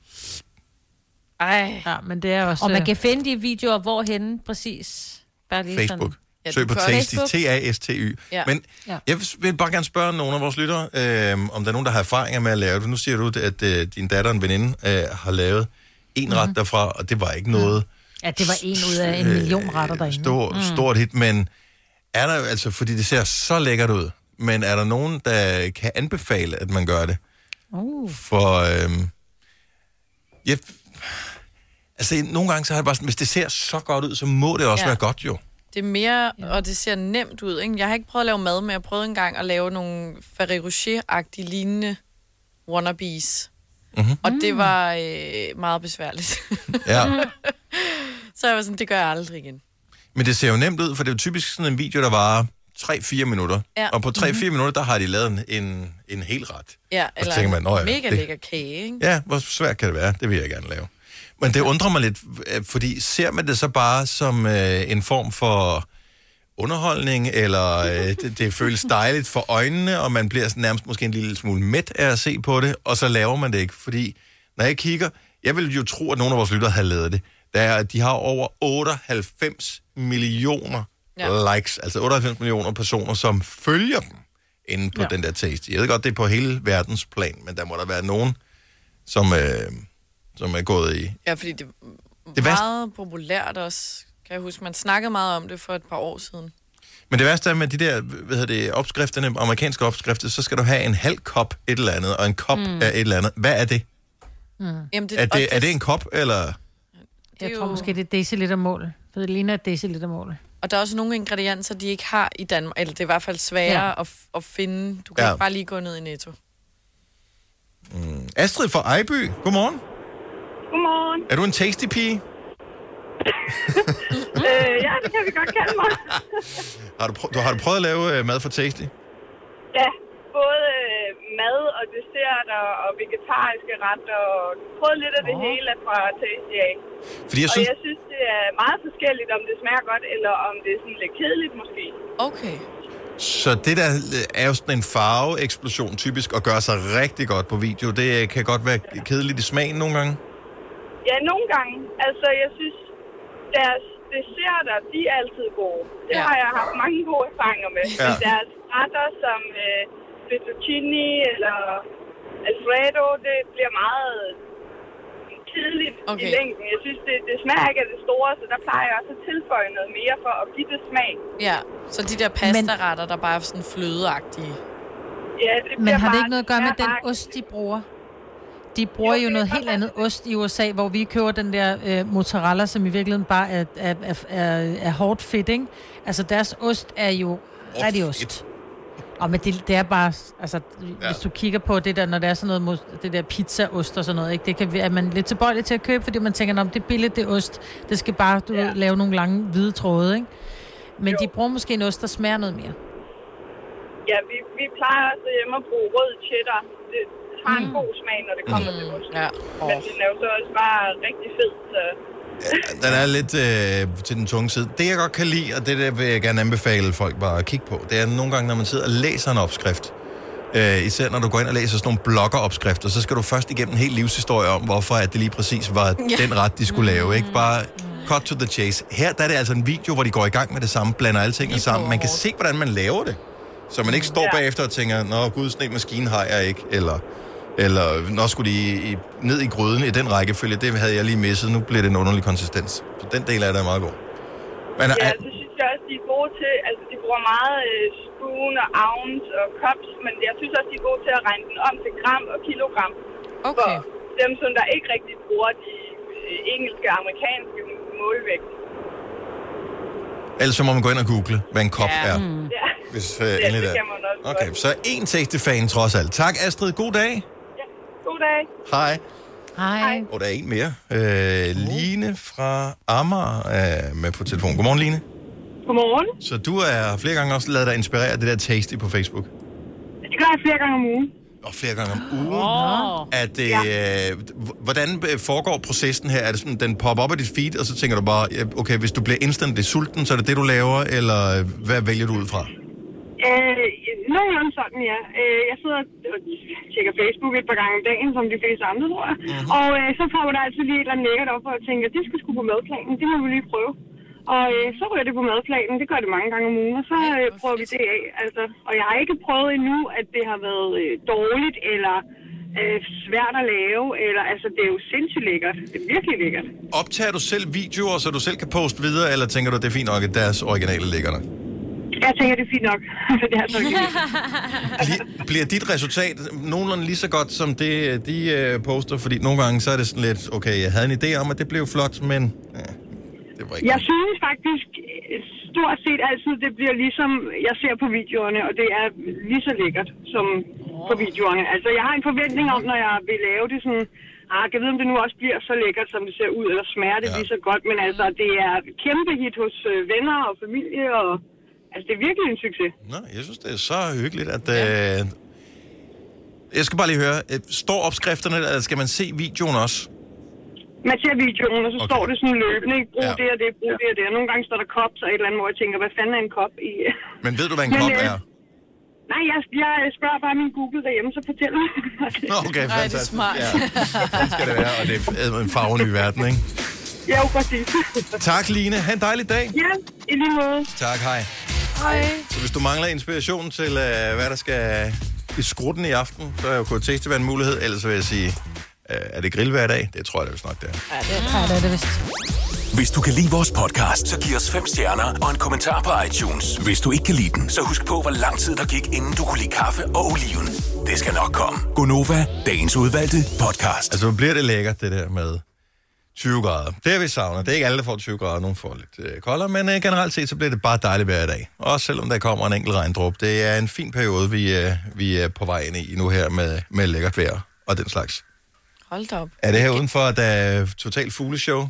Ej. Ja, men det er også... Og man kan finde de videoer, hvorhenne præcis. Bare lige Facebook. Ja, Søg på Tasty, T A S T Y. Ja. Men ja. jeg vil bare gerne spørge nogle af vores lyttere, øh, om der er nogen, der har erfaringer med at lave det. Nu siger du, at øh, din datter og en veninde øh, har lavet en ret mm-hmm. derfra, og det var ikke noget... Ja, det var en ud af en million retter derinde. Stor, mm. Stort hit, men er der altså, fordi det ser så lækkert ud, men er der nogen, der kan anbefale, at man gør det? Uh. For... Øh, jeg, altså, nogle gange så har jeg bare sådan, hvis det ser så godt ud, så må det også ja. være godt jo. Det er mere, og det ser nemt ud, ikke? Jeg har ikke prøvet at lave mad, men jeg prøvede engang at lave nogle Ferrero Rocher-agtige lignende wannabes. Mm-hmm. Og det var øh, meget besværligt. Ja. Så jeg var sådan, det gør jeg aldrig igen. Men det ser jo nemt ud, for det er jo typisk sådan en video, der varer tre fire minutter. Ja. Og på tre fire mm-hmm. minutter, der har de lavet en, en hel ret. Ja, og eller tænker man, en ja, mega det, lækker kage, ikke? Ja, hvor svært kan det være? Det vil jeg gerne lave. Men det undrer mig lidt, fordi ser man det så bare som øh, en form for underholdning, eller øh, det, det føles dejligt for øjnene, og man bliver nærmest måske en lille smule mæt af at se på det, og så laver man det ikke. Fordi når jeg kigger, jeg vil jo tro, at nogle af vores lyttere har lavet det. Der er, de har over otteoghalvfems millioner ja. likes, altså otteoghalvfems millioner personer, som følger dem inde på ja. den der Tasty. Jeg ved godt, det er på hele verdens plan, men der må der være nogen, som... Øh, som er gået i. Ja, fordi det er det meget værste... populært også. Kan jeg huske, man snakkede meget om det for et par år siden. Men det værste er med de der, hvad hedder det, opskrifterne, amerikanske opskrifter, så skal du have en halv kop et eller andet, og en kop mm. af et eller andet. Hvad er det? Mm. Jamen, det, er, det, det er det en kop, eller? Jeg tror måske, det er decilitermål. For det ligner et decilitermål. Og der er også nogle ingredienser, de ikke har i Danmark, eller det er i hvert fald sværere ja. at, at finde. Du kan ja. ikke bare lige gå ned i Netto. Mm. Astrid fra Ejby, godmorgen. Godmorgen. Er du en tasty pige? øh, ja, det kan vi godt kalde mig. har, du prø- du, har du prøvet at lave uh, mad for Tasty? Ja, både øh, mad og dessert og, og vegetariske retter, og prøvet lidt af det oh. hele fra Tasty af. Fordi jeg og synes... jeg synes, det er meget forskelligt, om det smager godt, eller om det er sådan lidt kedeligt måske. Okay. Så det der er jo sådan en farveeksplosion typisk, og gør sig rigtig godt på video. Det kan godt være kedeligt i smagen nogle gange. Ja, nogle gange. Altså, jeg synes, deres desserter, de er altid gode. Det ja. har jeg haft mange gode erfaringer med. Ja. Men deres retter som øh, fettuccine eller alfredo, det bliver meget kedeligt okay. i længden. Jeg synes, det, det smager ikke af det store, så der plejer jeg også at tilføje noget mere for at give det smag. Ja, så de der pastaretter, der bare er sådan flødeagtige. Ja, det Men har bare, det ikke noget at gøre med den bare... ost, de bruger? De bruger jo, jo noget helt andet ost i U S A, hvor vi køber den der øh, mozzarella, som i virkeligheden bare er, er, er, er, er hårdt fedt, ikke? Altså, deres ost er jo rigtig ost. Og men det, det er bare, altså, ja. hvis du kigger på det der, når det er sådan noget, det der pizza, ost og sådan noget, ikke? Det kan, er man lidt tilbøjelig til at købe, fordi man tænker, om det er billigt, det er ost. Det skal bare, du ja. ved, lave nogle lange hvide tråde, ikke? Men jo. de bruger måske en ost, der smager noget mere. Ja, vi, vi plejer også hjemme at bruge rød cheddar. Det har en mm. god smag, når det kommer mm. til ost. Ja. Oh. Men den er jo så også bare rigtig fed, så... Ja, den er lidt øh, til den tunge side. Det, jeg godt kan lide, og det der vil jeg gerne anbefale folk bare at kigge på, det er nogle gange, når man sidder og læser en opskrift. Øh, især når du går ind og læser sådan nogle bloggeropskrifter, så skal du først igennem en hel livshistorie om, hvorfor at det lige præcis var ja. den ret, de skulle lave. Ikke? Bare cut to the chase. Her der er det altså en video, hvor de går i gang med det samme, blander alle tingene sammen. Man kan se, hvordan man laver det. Så man ikke står ja. bagefter og tænker, nå gud, sådan en maskine har jeg ikke, eller... Eller når skulle de i, ned i gryden i den rækkefølge, det havde jeg lige misset. Nu bliver det en underlig konsistens. Så den del af det er meget god. Men, ja, er, så synes jeg også, de er gode til... Altså, de bruger meget øh, spoon og ounce og cups, men jeg synes også, de er gode til at regne den om til gram og kilogram. Okay. For dem, som der ikke rigtig bruger de øh, engelske og amerikanske målvægt. Ellers så må man gå ind og google, hvad en kop ja. er. Mm. Ja, hvis, øh, ja det kan man også. Okay, så en tasty-fan trods alt. Tak, Astrid. God dag. God dag. Hej. Hej. Og der er en mere. Øh, Line fra Amager er med på telefon. Godmorgen, Line. Godmorgen. Så du er flere gange også lavet dig inspirere af det der tasty på Facebook? Det gør jeg flere gange om ugen. Og flere gange om ugen? Oh. At, øh, ja. Hvordan foregår processen her? Er det sådan, den popper op af dit feed, og så tænker du bare, okay, hvis du bliver instantly sulten, så er det det, du laver, eller hvad vælger du ud fra? Øh, nogenlunde sådan, ja. Øh, jeg sidder og tjekker Facebook et par gange om dagen, som de fleste andre, tror jeg. Mm-hmm. Og øh, så får man da altid lige et eller andet lækkert op, og jeg tænker, det skal sgu på madplanen, det må vi lige prøve. Og øh, så ryger det på madplanen, det gør det mange gange om ugen, og så øh, prøver vi det af. Altså, og jeg har ikke prøvet endnu, at det har været øh, dårligt, eller øh, svært at lave, eller altså, det er jo sindssygt lækkert. Det er virkelig lækkert. Optager du selv videoer, så du selv kan poste videre, eller tænker du, det er fint nok, at deres originale ligger der? Jeg tænker, det er fint nok, for det er så ikke. Bliver, bliver dit resultat nogenlunde lige så godt, som det, de uh, poster? Fordi nogle gange, så er det sådan lidt, okay, jeg havde en idé om, at det blev flot, men ja, det var ikke... Jeg synes faktisk, stort set altid, det bliver ligesom, jeg ser på videoerne, og det er lige så lækkert som på videoerne. Altså, jeg har en forventning om, når jeg vil lave det sådan, ah, jeg ved, om det nu også bliver så lækkert, som det ser ud, eller smager det ja. lige så godt, men altså, det er kæmpe hit hos venner og familie, og altså, det er virkelig en succes. Nå, jeg synes, det er så hyggeligt, at... Ja. Øh... Jeg skal bare lige høre, står opskrifterne, eller skal man se videoen også? Man ser videoen, og så okay. står det sådan løbende, ikke? Brug ja. det og det, brug det og det. Og nogle gange står der kop, så et eller andet, hvor jeg tænker, hvad fanden er en kop i? Men ved du, hvad en Men, kop øh... er? Nej, jeg, jeg spørger bare min Google derhjemme, så fortæller mig. Okay, fantastisk. Ej, det er smart. Ja, det skal det være, og det er en farveny verden, ikke? Ja, præcis. Tak, Line. Ha' en dejlig dag. Ja, i lige måde. Tak, hej. Hej. Så hvis du mangler inspiration til, uh, hvad der skal i skrutten i aften, så er jo K T være en mulighed. Ellers vil jeg sige, uh, er det grill hver dag? Det tror jeg, det er nok, det er. Ja, det er, ja, det, er det vist. Hvis du kan lide vores podcast, så giv os fem stjerner og en kommentar på iTunes. Hvis du ikke kan lide den, så husk på, hvor lang tid der gik, inden du kunne lide kaffe og oliven. Det skal nok komme. Gonova, dagens udvalgte podcast. Altså, hvor bliver det lækkert, det der med tyve grader. Det er vi savner. Det er ikke alle, der får tyve grader. Nogle får lidt øh, koldere, men øh, generelt set, så bliver det bare dejligt hver dag. Også selvom der kommer en enkelt regndråbe. Det er en fin periode, vi, øh, vi er på vej ind i nu her med, med lækkert vejr og den slags. Hold da op. Er det her udenfor, at der er totalt fugleshow?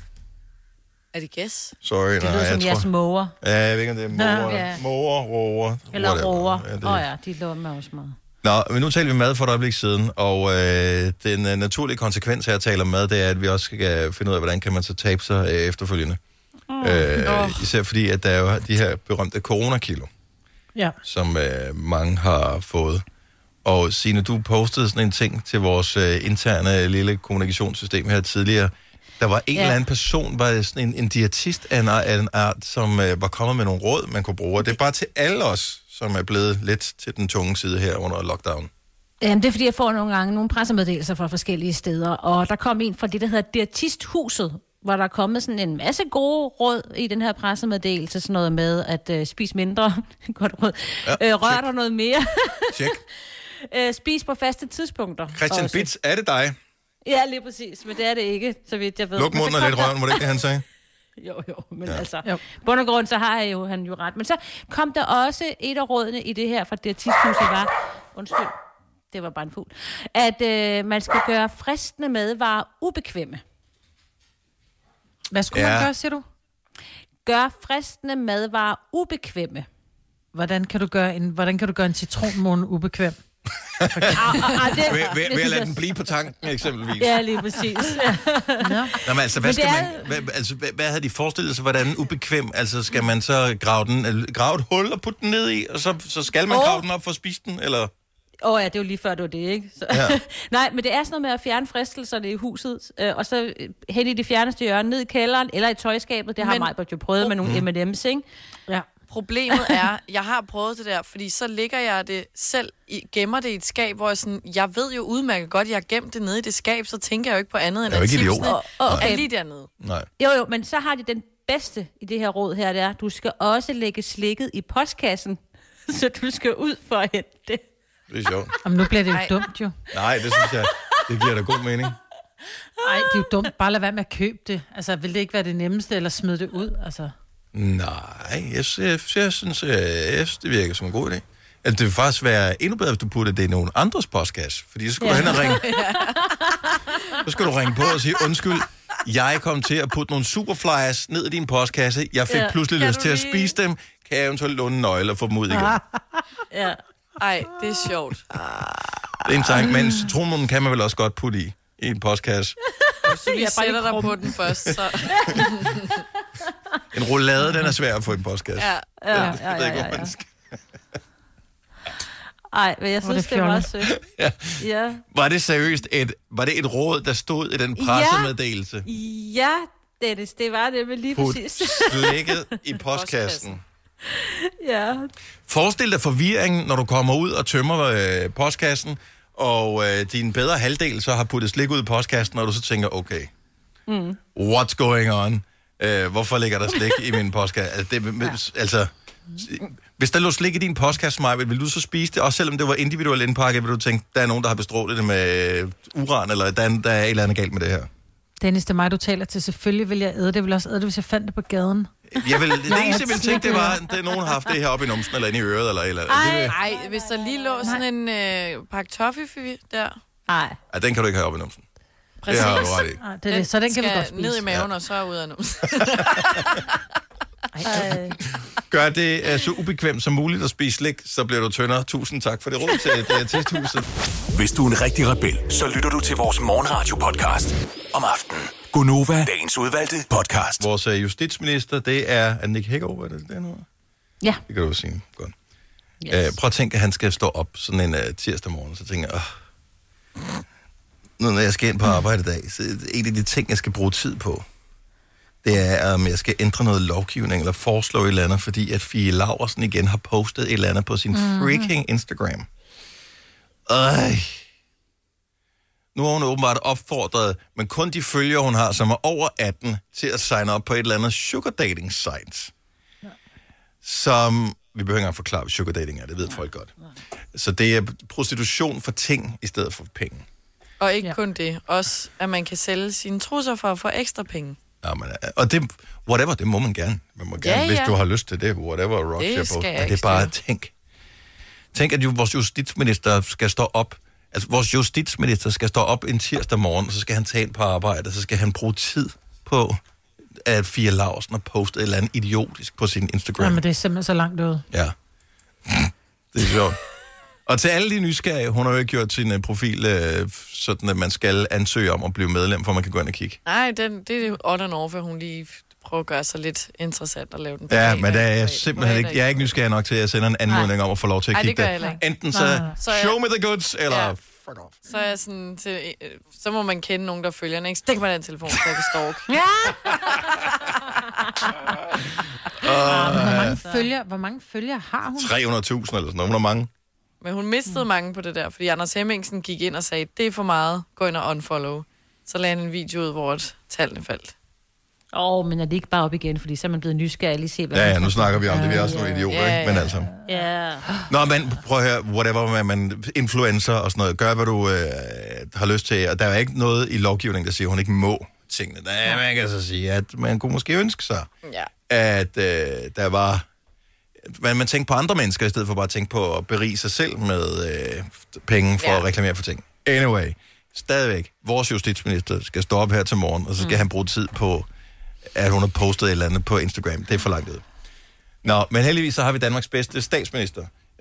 Er det gæs? Sorry, det nej, lyder som jeres måger. Ja, jeg ved ikke, om det er måger. Ja. Måger, roer. Eller roer. Åh ja, det... oh, ja, de lå med også meget. Nå, men nu taler vi mad for et øjeblik siden, og øh, den øh, naturlige konsekvens her, at tale om mad, det er, at vi også skal finde ud af, hvordan kan man så tabe sig øh, efterfølgende. Mm. Øh, oh. Især fordi, at der er jo de her berømte coronakilo, ja. som øh, mange har fået. Og Signe, du postede sådan en ting til vores øh, interne lille kommunikationssystem her tidligere. Der var en ja. eller anden person, var sådan en, en diætist af en, af en art, som øh, var kommet med nogle råd, man kunne bruge. Og det er bare til alle os, som er blevet lidt til den tunge side her under lockdown. Jamen, det er, fordi jeg får nogle gange nogle pressemeddelelser fra forskellige steder, og der kom en fra det, der hedder Diætisthuset, hvor der er kommet sådan en masse gode råd i den her pressemeddelelse, sådan noget med at øh, spise mindre, godt råd, ja, øh, rør dig noget mere, øh, spis på faste tidspunkter. Christian også. Bitz, er det dig? Ja, lige præcis, men det er det ikke, så vidt jeg ved. Luk munden og lidt røven, var det ikke det, han sagde? Jo, jo, men Ja. ja. altså, jo. bund og grund, så har jeg jo, han jo ret. Men så kom der også et af rådene i det her fra Diætisthuset var, undskyld, det var bare en fugl, at øh, man skal gøre fristende madvarer ubekvemme. Hvad skulle ja. man gøre, siger du? Gør fristende madvarer ubekvemme. Hvordan kan du gøre en, hvordan kan du gøre en citronmåne ubekvem? Okay. ah, ah, ah, det, ved, ved, ved at lade den blive på tanken, eksempelvis. Ja, lige præcis. Nå. Nå, men altså, hvad, skal man, hvad, altså, hvad, hvad havde de forestillet sig, hvordan ubekvem? Altså, skal man så grave, den, grave et hul og putte den ned i, og så, så skal man oh. grave den op for at spise den, eller? Åh oh, ja, det er jo lige før, det var det, ikke? Så. Ja. Nej, men det er sådan noget med at fjerne fristelserne i huset, øh, og så hen i det fjerneste hjørne, ned i kælderen, eller i tøjskabet. Det har Majbert jo prøvet med nogle M and M's, ikke? Ja. Problemet er, jeg har prøvet det der, fordi så ligger jeg det selv, i, gemmer det i et skab, hvor jeg sådan, jeg ved jo udmærket godt, jeg har gemt det nede i det skab, så tænker jeg jo ikke på andet, end at tipsene okay. er lige dernede. Nej. Jo, jo, men så har de den bedste i det her råd her, det er, du skal også lægge slikket i postkassen, så du skal ud for at hente det. Det er sjovt. Jamen, nu bliver det jo Ej. dumt, jo. Nej, det synes jeg, det giver da god mening. Nej, det er jo dumt. Bare lad være med at købe det. Altså, vil det ikke være det nemmeste, eller smide det ud? Altså. Nej, jeg, jeg, jeg synes, jeg, jeg, det virker som en god idé. Altså, det vil faktisk være endnu bedre, hvis du putter det i nogen andres postkasse. Fordi så skal ja. du hen og ringe. Så skal du ringe på og sige, undskyld, jeg kom til at putte nogle superflyers ned i din postkasse. Jeg fik ja. pludselig kan lyst til lige? at spise dem. Kan jeg eventuelt låne en nøgle og få dem ud igen? Ja. Ej, det er sjovt. Det er en tanke, men citronmånen kan man vel også godt putte i, i en postkasse. Hvis du lige sætter dig på den først, så... En roulade, den er svær at få i en postkasse. Ja, ja, ja, ja, ja, ja. Ej, men jeg synes, det, det var sødt. Ja. Ja. Var det seriøst et, var det et råd, der stod i den pressemeddelelse? Ja, Dennis, det var det, men lige Put præcis. slikket i postkassen. Ja. Forestil dig forvirringen, når du kommer ud og tømmer øh, postkassen, og øh, din bedre halvdel så har puttet slik ud i postkassen, og du så tænker, okay, mm. what's going on? Øh, hvorfor ligger der slik i min postkasse? Altså, det, ja. altså, hvis der lå slik i din postkasse, Maja, vil du så spise det? Også selvom det var individuelt indpakket, vil du tænke, der er nogen, der har bestrålet det med uran, eller der, der er et eller andet galt med det her? Dennis, det er mig, du taler til. Selvfølgelig vil jeg æde det. Jeg vil også æde det, hvis jeg fandt det på gaden. Jeg vil, det eneste, jeg ville tænke, det var, at nogen har haft det her op i numsen, eller inde i øret, eller eller andet. Ej, ej, hvis der lige lå sådan en øh, pakke toffee der. Nej. Ja, den kan du ikke have op i numsen. Præcis. Det har du ret i. Ej, det er det. Så den kan vi godt spise. Ned i maven, ja. Og så ud af numsen. Gør det uh, så ubekvemt som muligt at spise slik, så bliver du tyndere. Tusind tak for det råd til Diætisthuset. Hvis du er en rigtig rebel, så lytter du til vores morgenradio-podcast om aftenen. Gonova, dagens udvalgte podcast. Vores uh, justitsminister, det er, er Nick Hækkerup, er det det nu? Ja. Det kan du sige. Godt. Yes. Uh, prøv at tænke, at han skal stå op sådan en uh, tirsdag morgen, så tænker jeg, åh, nu når jeg skal ind på arbejde i dag, så en af de ting, jeg skal bruge tid på, det er, om jeg skal ændre noget lovgivning, eller foreslå et eller andet, fordi at Fie Laursen igen har postet et eller andet på sin mm. freaking Instagram. Øj. Nu har hun åbenbart opfordret, men kun de følgere, hun har, som er over atten, til at signe op på et eller andet sugar dating site. Ja. Som, vi behøver ikke engang forklare, hvad sugar dating er, det ved folk godt. Ja. Så det er prostitution for ting, i stedet for penge. Og ikke ja. kun det, også at man kan sælge sine trusser for at få ekstra penge. Ja, men, og det, whatever, det må man gerne. Man må gerne, ja, ja. Hvis du har lyst til det, whatever, rock det skal jeg på. Men det er bare, tænk. Tænk, at jo, vores justitsminister skal stå op, altså vores justitsminister skal stå op en tirsdag morgen, og så skal han tage ind på arbejde, og så skal han bruge tid på, at Fie Laursen har postet et eller andet idiotisk på sin Instagram. Jamen, det er simpelthen så langt ud. Ja. Det er sjovt. Og til alle de nysgerrige, hun har jo ikke gjort sin uh, profil uh, sådan, at man skal ansøge om at blive medlem, for man kan gå ind og kigge. Nej, den, det er on and off, at hun lige prøver at gøre sig lidt interessant og lave den. Ja, men det er jeg simpelthen ikke. Jeg er ikke nysgerrig nok til, at jeg sender en anmodning om at få lov til at Ej, kigge det. der. Enten så, så show me the goods, eller ja. Fuck off. Så er jeg sådan til, så må man kende nogen, der følger den, ikke? Stik mig den telefon, så jeg kan stalk. Ja! uh, hvor, mange følger, hvor mange følger har hun? tre hundrede tusind eller sådan noget. Hun har mange. Men hun mistede mm. mange på det der, fordi Anders Hemmingsen gik ind og sagde, det er for meget, gå ind og unfollow. Så lagde han en video ud, hvor tallene faldt. Åh, oh, men er det ikke bare op igen, fordi så er man blevet nysgerrig lige se, hvad ja, ja, nu snakker vi om det, vi er også nogle idioter, ja, ikke? Men altså. Ja. Nå, men prøv at høre, whatever, man influencer og sådan noget, gør hvad du øh, har lyst til, og der er ikke noget i lovgivningen, der siger, hun ikke må tingene. Der, man kan så sige, at man kunne måske ønske sig, ja. at øh, der var... Man, man tænker på andre mennesker, i stedet for bare at tænke på at berige sig selv med øh, penge for ja. at reklamere for ting. Anyway, stadigvæk, vores justitsminister skal stå op her til morgen, og så skal mm. han bruge tid på, at hun har postet et eller andet på Instagram. Det er for langt ud. Nå, men heldigvis så har vi Danmarks bedste statsminister,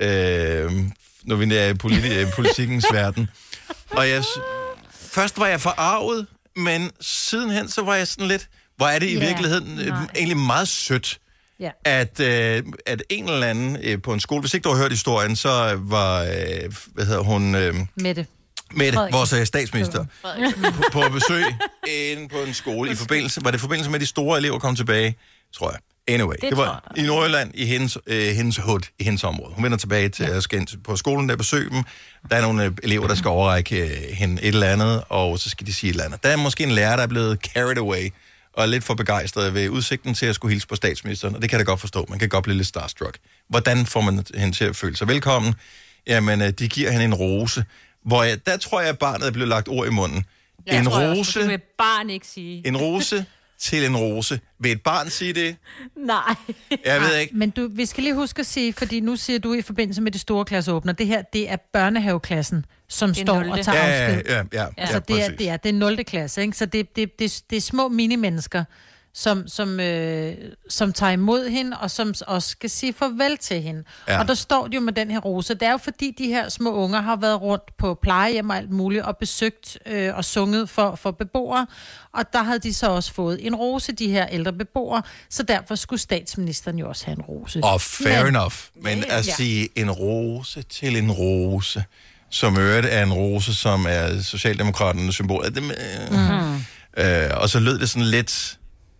øh, når vi er i politi- politikens verden. Og jeg, først var jeg forarvet, men sidenhen så var jeg sådan lidt, hvor er det i yeah, virkeligheden øh, egentlig meget sødt, yeah. at, øh, at en eller anden øh, på en skole, hvis ikke du har hørt historien, så var, øh, hvad hedder hun? Øh, Mette. Mette, vores øh, statsminister, på, på besøg inde på en skole, i forbindelse, var det i forbindelse med, at de store elever kom tilbage, tror jeg. Anyway, det, det var i Nordjylland, i hendes, øh, hendes hood, i hendes område. Hun vender tilbage til ja. at skal på skolen, der besøge dem. Der er nogle øh, elever, der skal overrække øh, hende et eller andet, og så skal de sige et eller andet. Der er måske en lærer, der er blevet carried away, og er lidt for begejstret ved udsigten til at skulle hilse på statsministeren, og det kan jeg da godt forstå. Man kan godt blive lidt starstruck. Hvordan får man hende til at føle sig velkommen? Jamen, øh, de giver hende en rose, hvor jeg, der tror jeg, at barnet er blevet lagt ord i munden. Ja, en rose, rose... det vil barn ikke sige. En rose... til en rose. Vil et barn sige det? Nej. Jeg ved ikke. Men du, vi skal lige huske at sige, fordi nu siger du i forbindelse med det store klasseåbner, det her, det er børnehaveklassen, som står nulte. og tager ja, afsked. ja, ja, ja, Altså, ja, det, er, det, er, det er nulte klasse, ikke? Så det, det, det, det er små mini-mennesker, som, som, øh, som tager imod hende, og som også skal sige farvel til hende. Ja. Og der står de jo med den her rose. Det er jo fordi, de her små unger har været rundt på plejehjem og alt muligt, og besøgt øh, og sunget for, for beboere. Og der havde de så også fået en rose, de her ældre beboere. Så derfor skulle statsministeren jo også have en rose. Og oh, fair men, enough. Men ja. at sige en rose til en rose, som øvrigt er en rose, som er Socialdemokraternes symbol. Det, mm-hmm. øh, og så lød det sådan lidt...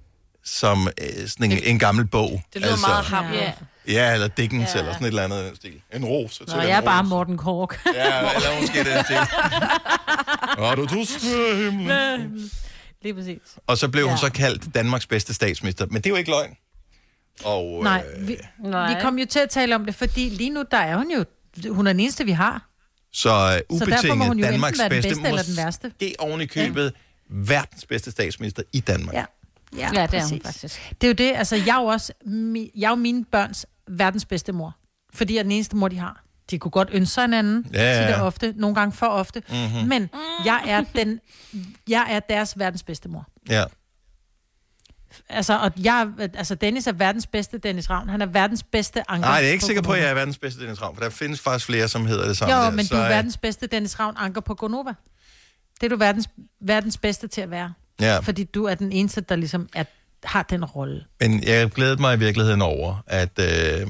som øh, sådan en, en gammel bog. Det lyder altså, meget ham. Ja. ja, eller Dickens, ja. eller sådan et eller andet stil. En rose til Nå, jeg er rose. Bare Morten Kork. ja, eller måske det stil. Har du tusind himlen? Lige præcis. Og så blev ja. hun så kaldt Danmarks bedste statsminister. Men det er jo ikke løgn. Og, Nej, øh, vi, vi kom jo til at tale om det, fordi lige nu, der er hun jo, hun er den eneste, vi har. Så uh, ubetinget Danmarks den bedste, bedste eller den værste. Måske oven i købet ja. verdens bedste statsminister i Danmark. Ja. Ja, ja, det er hun faktisk. Det er jo det, altså jeg er jo også, jeg er jo mine børns verdens bedste mor. Fordi jeg er den eneste mor, de har. De kunne godt ønske sig en anden, ja, ja. så det er ofte, nogle gange for ofte. Mm-hmm. Men jeg er, den, jeg er deres verdens bedste mor. Ja. Altså, og jeg, altså Dennis er verdens bedste Dennis Ravn. Han er verdens bedste Anker. Nej, det er ikke sikker på, at jeg er verdens bedste Dennis Ravn, for der findes faktisk flere, som hedder det samme. Jo, der, men så, du er verdens bedste Dennis Ravn Anker på Gonova. Det er du verdens, verdens bedste til at være. Ja. Fordi du er den eneste, der ligesom er, har den rolle. Men jeg glædede mig i virkeligheden over, at, øh,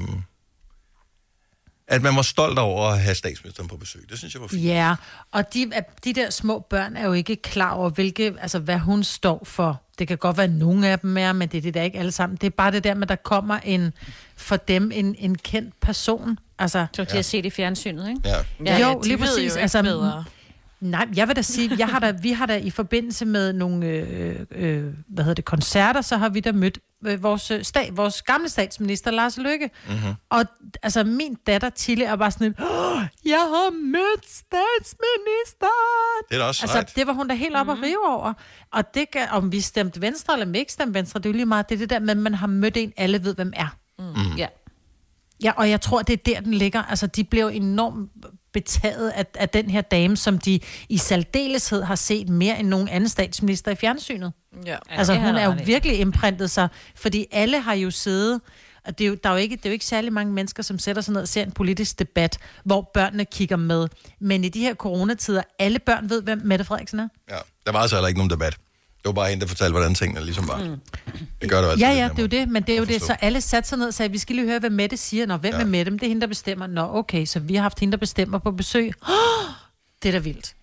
at man var stolt over at have statsministeren på besøg. Det synes jeg var fint. Ja, og de, de der små børn er jo ikke klar over, hvilke, altså, hvad hun står for. Det kan godt være, at nogle af dem er, men det er det der ikke alle sammen. Det er bare det der med, at der kommer en, for dem en, en kendt person. Altså, så de ja. har set i fjernsynet, ikke? Ja. Ja, jo, de lige præcis. Jo altså, bedre. Nej, jeg vil da sige, jeg har da, vi har da i forbindelse med nogle øh, øh, hvad hedder det, koncerter, så har vi da mødt øh, vores, stat, vores gamle statsminister, Lars Løkke. Mm-hmm. Og altså, min datter Tille er bare sådan et, oh, jeg har mødt statsministeren. Det er da også altså, sejt. det var hun da helt op at rive over. Og det, om vi stemte venstre eller ikke stemte venstre, det er jo lige meget det, er det der med, at man har mødt en, alle ved, hvem er. Mm. Ja. Ja, og jeg tror, det er der, den ligger. Altså, de blev enormt betaget af, af den her dame, som de i særdeleshed har set mere end nogen anden statsminister i fjernsynet. Ja. Altså, hun er jo virkelig imprintet sig, fordi alle har jo siddet, og det er jo, der er jo ikke, det er jo ikke særlig mange mennesker, som sætter sig ned og ser en politisk debat, hvor børnene kigger med. Men i de her coronatider, alle børn ved, hvem Mette Frederiksen er. Ja, der var altså heller ikke nogen debat. Det var bare en, der fortalte, hvordan tingene ligesom var. Mm. Det gør det altså. Ja, ja, det er jo det, men det er jo det. Så alle satte sig ned og sagde, vi skal lige høre, hvad Mette siger. Nå, hvem ja. er Mette? Det er hende, der bestemmer. Nå, okay, så vi har haft hende, der bestemmer på besøg. Oh, det er da vildt.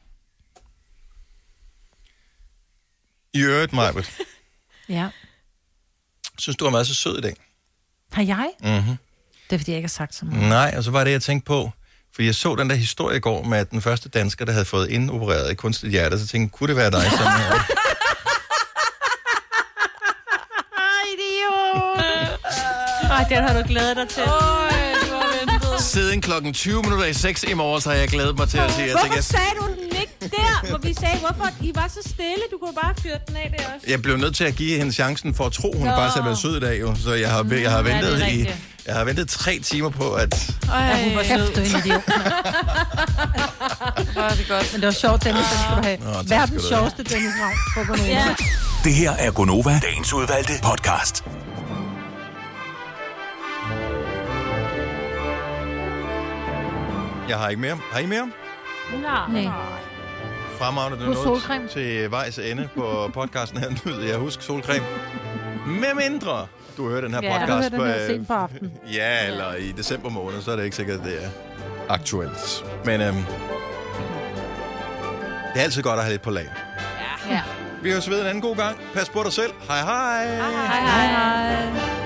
I øvrigt, Majbert. Ja. Synes du har været så sød i dag? Har jeg? Mhm. Det er, fordi jeg ikke har sagt så meget. Nej, og så var det, jeg tænkte på. For jeg så den der historie i går med, at den første dansker, der havde fået indopereret i kunstigt hjerte, så tænkte, kunne det være dig, som... Ej, den har du glædet dig til. Øj, du har ventet. Siden klokken tyve minutter i seks i morgen, så har jeg glædet mig til at sige... Hvorfor jeg... sagde du ikke der, hvor vi sagde, hvorfor I var så stille? Du kunne bare fyre den af der også. Jeg blev nødt til at give hende chancen for at tro, hun Nå. faktisk har været sød i dag, jo. Så jeg har, jeg har Mm, ja, ventet det er i... rigtigt. Jeg har ventet tre timer på, at... Ej, hun var sød. Du er en idiot. Hvor er det godt. Men det var sjovt, Dennis, den skal du have. Nå, tak Verdens skal du have. sjoveste Dennis Ravn på Gonova. Ja. Det her er Gonova, dagens udvalgte podcast. Jeg har ikke mere. Har I mere? Nej. Fremragende, det er Husk nået solcreme. til vejs ende på podcasten her. Nu jeg husk solcreme. Med mindre du hører den her Ja, podcast du hører den her øh, sent på aftenen. Ja, eller i december måned, så er det ikke sikkert, at det er aktuelt. Men øhm, det er altid godt at have lidt på lager. Ja. Vi høres ved en anden god gang. Pas på dig selv. Hej hej. Hej hej.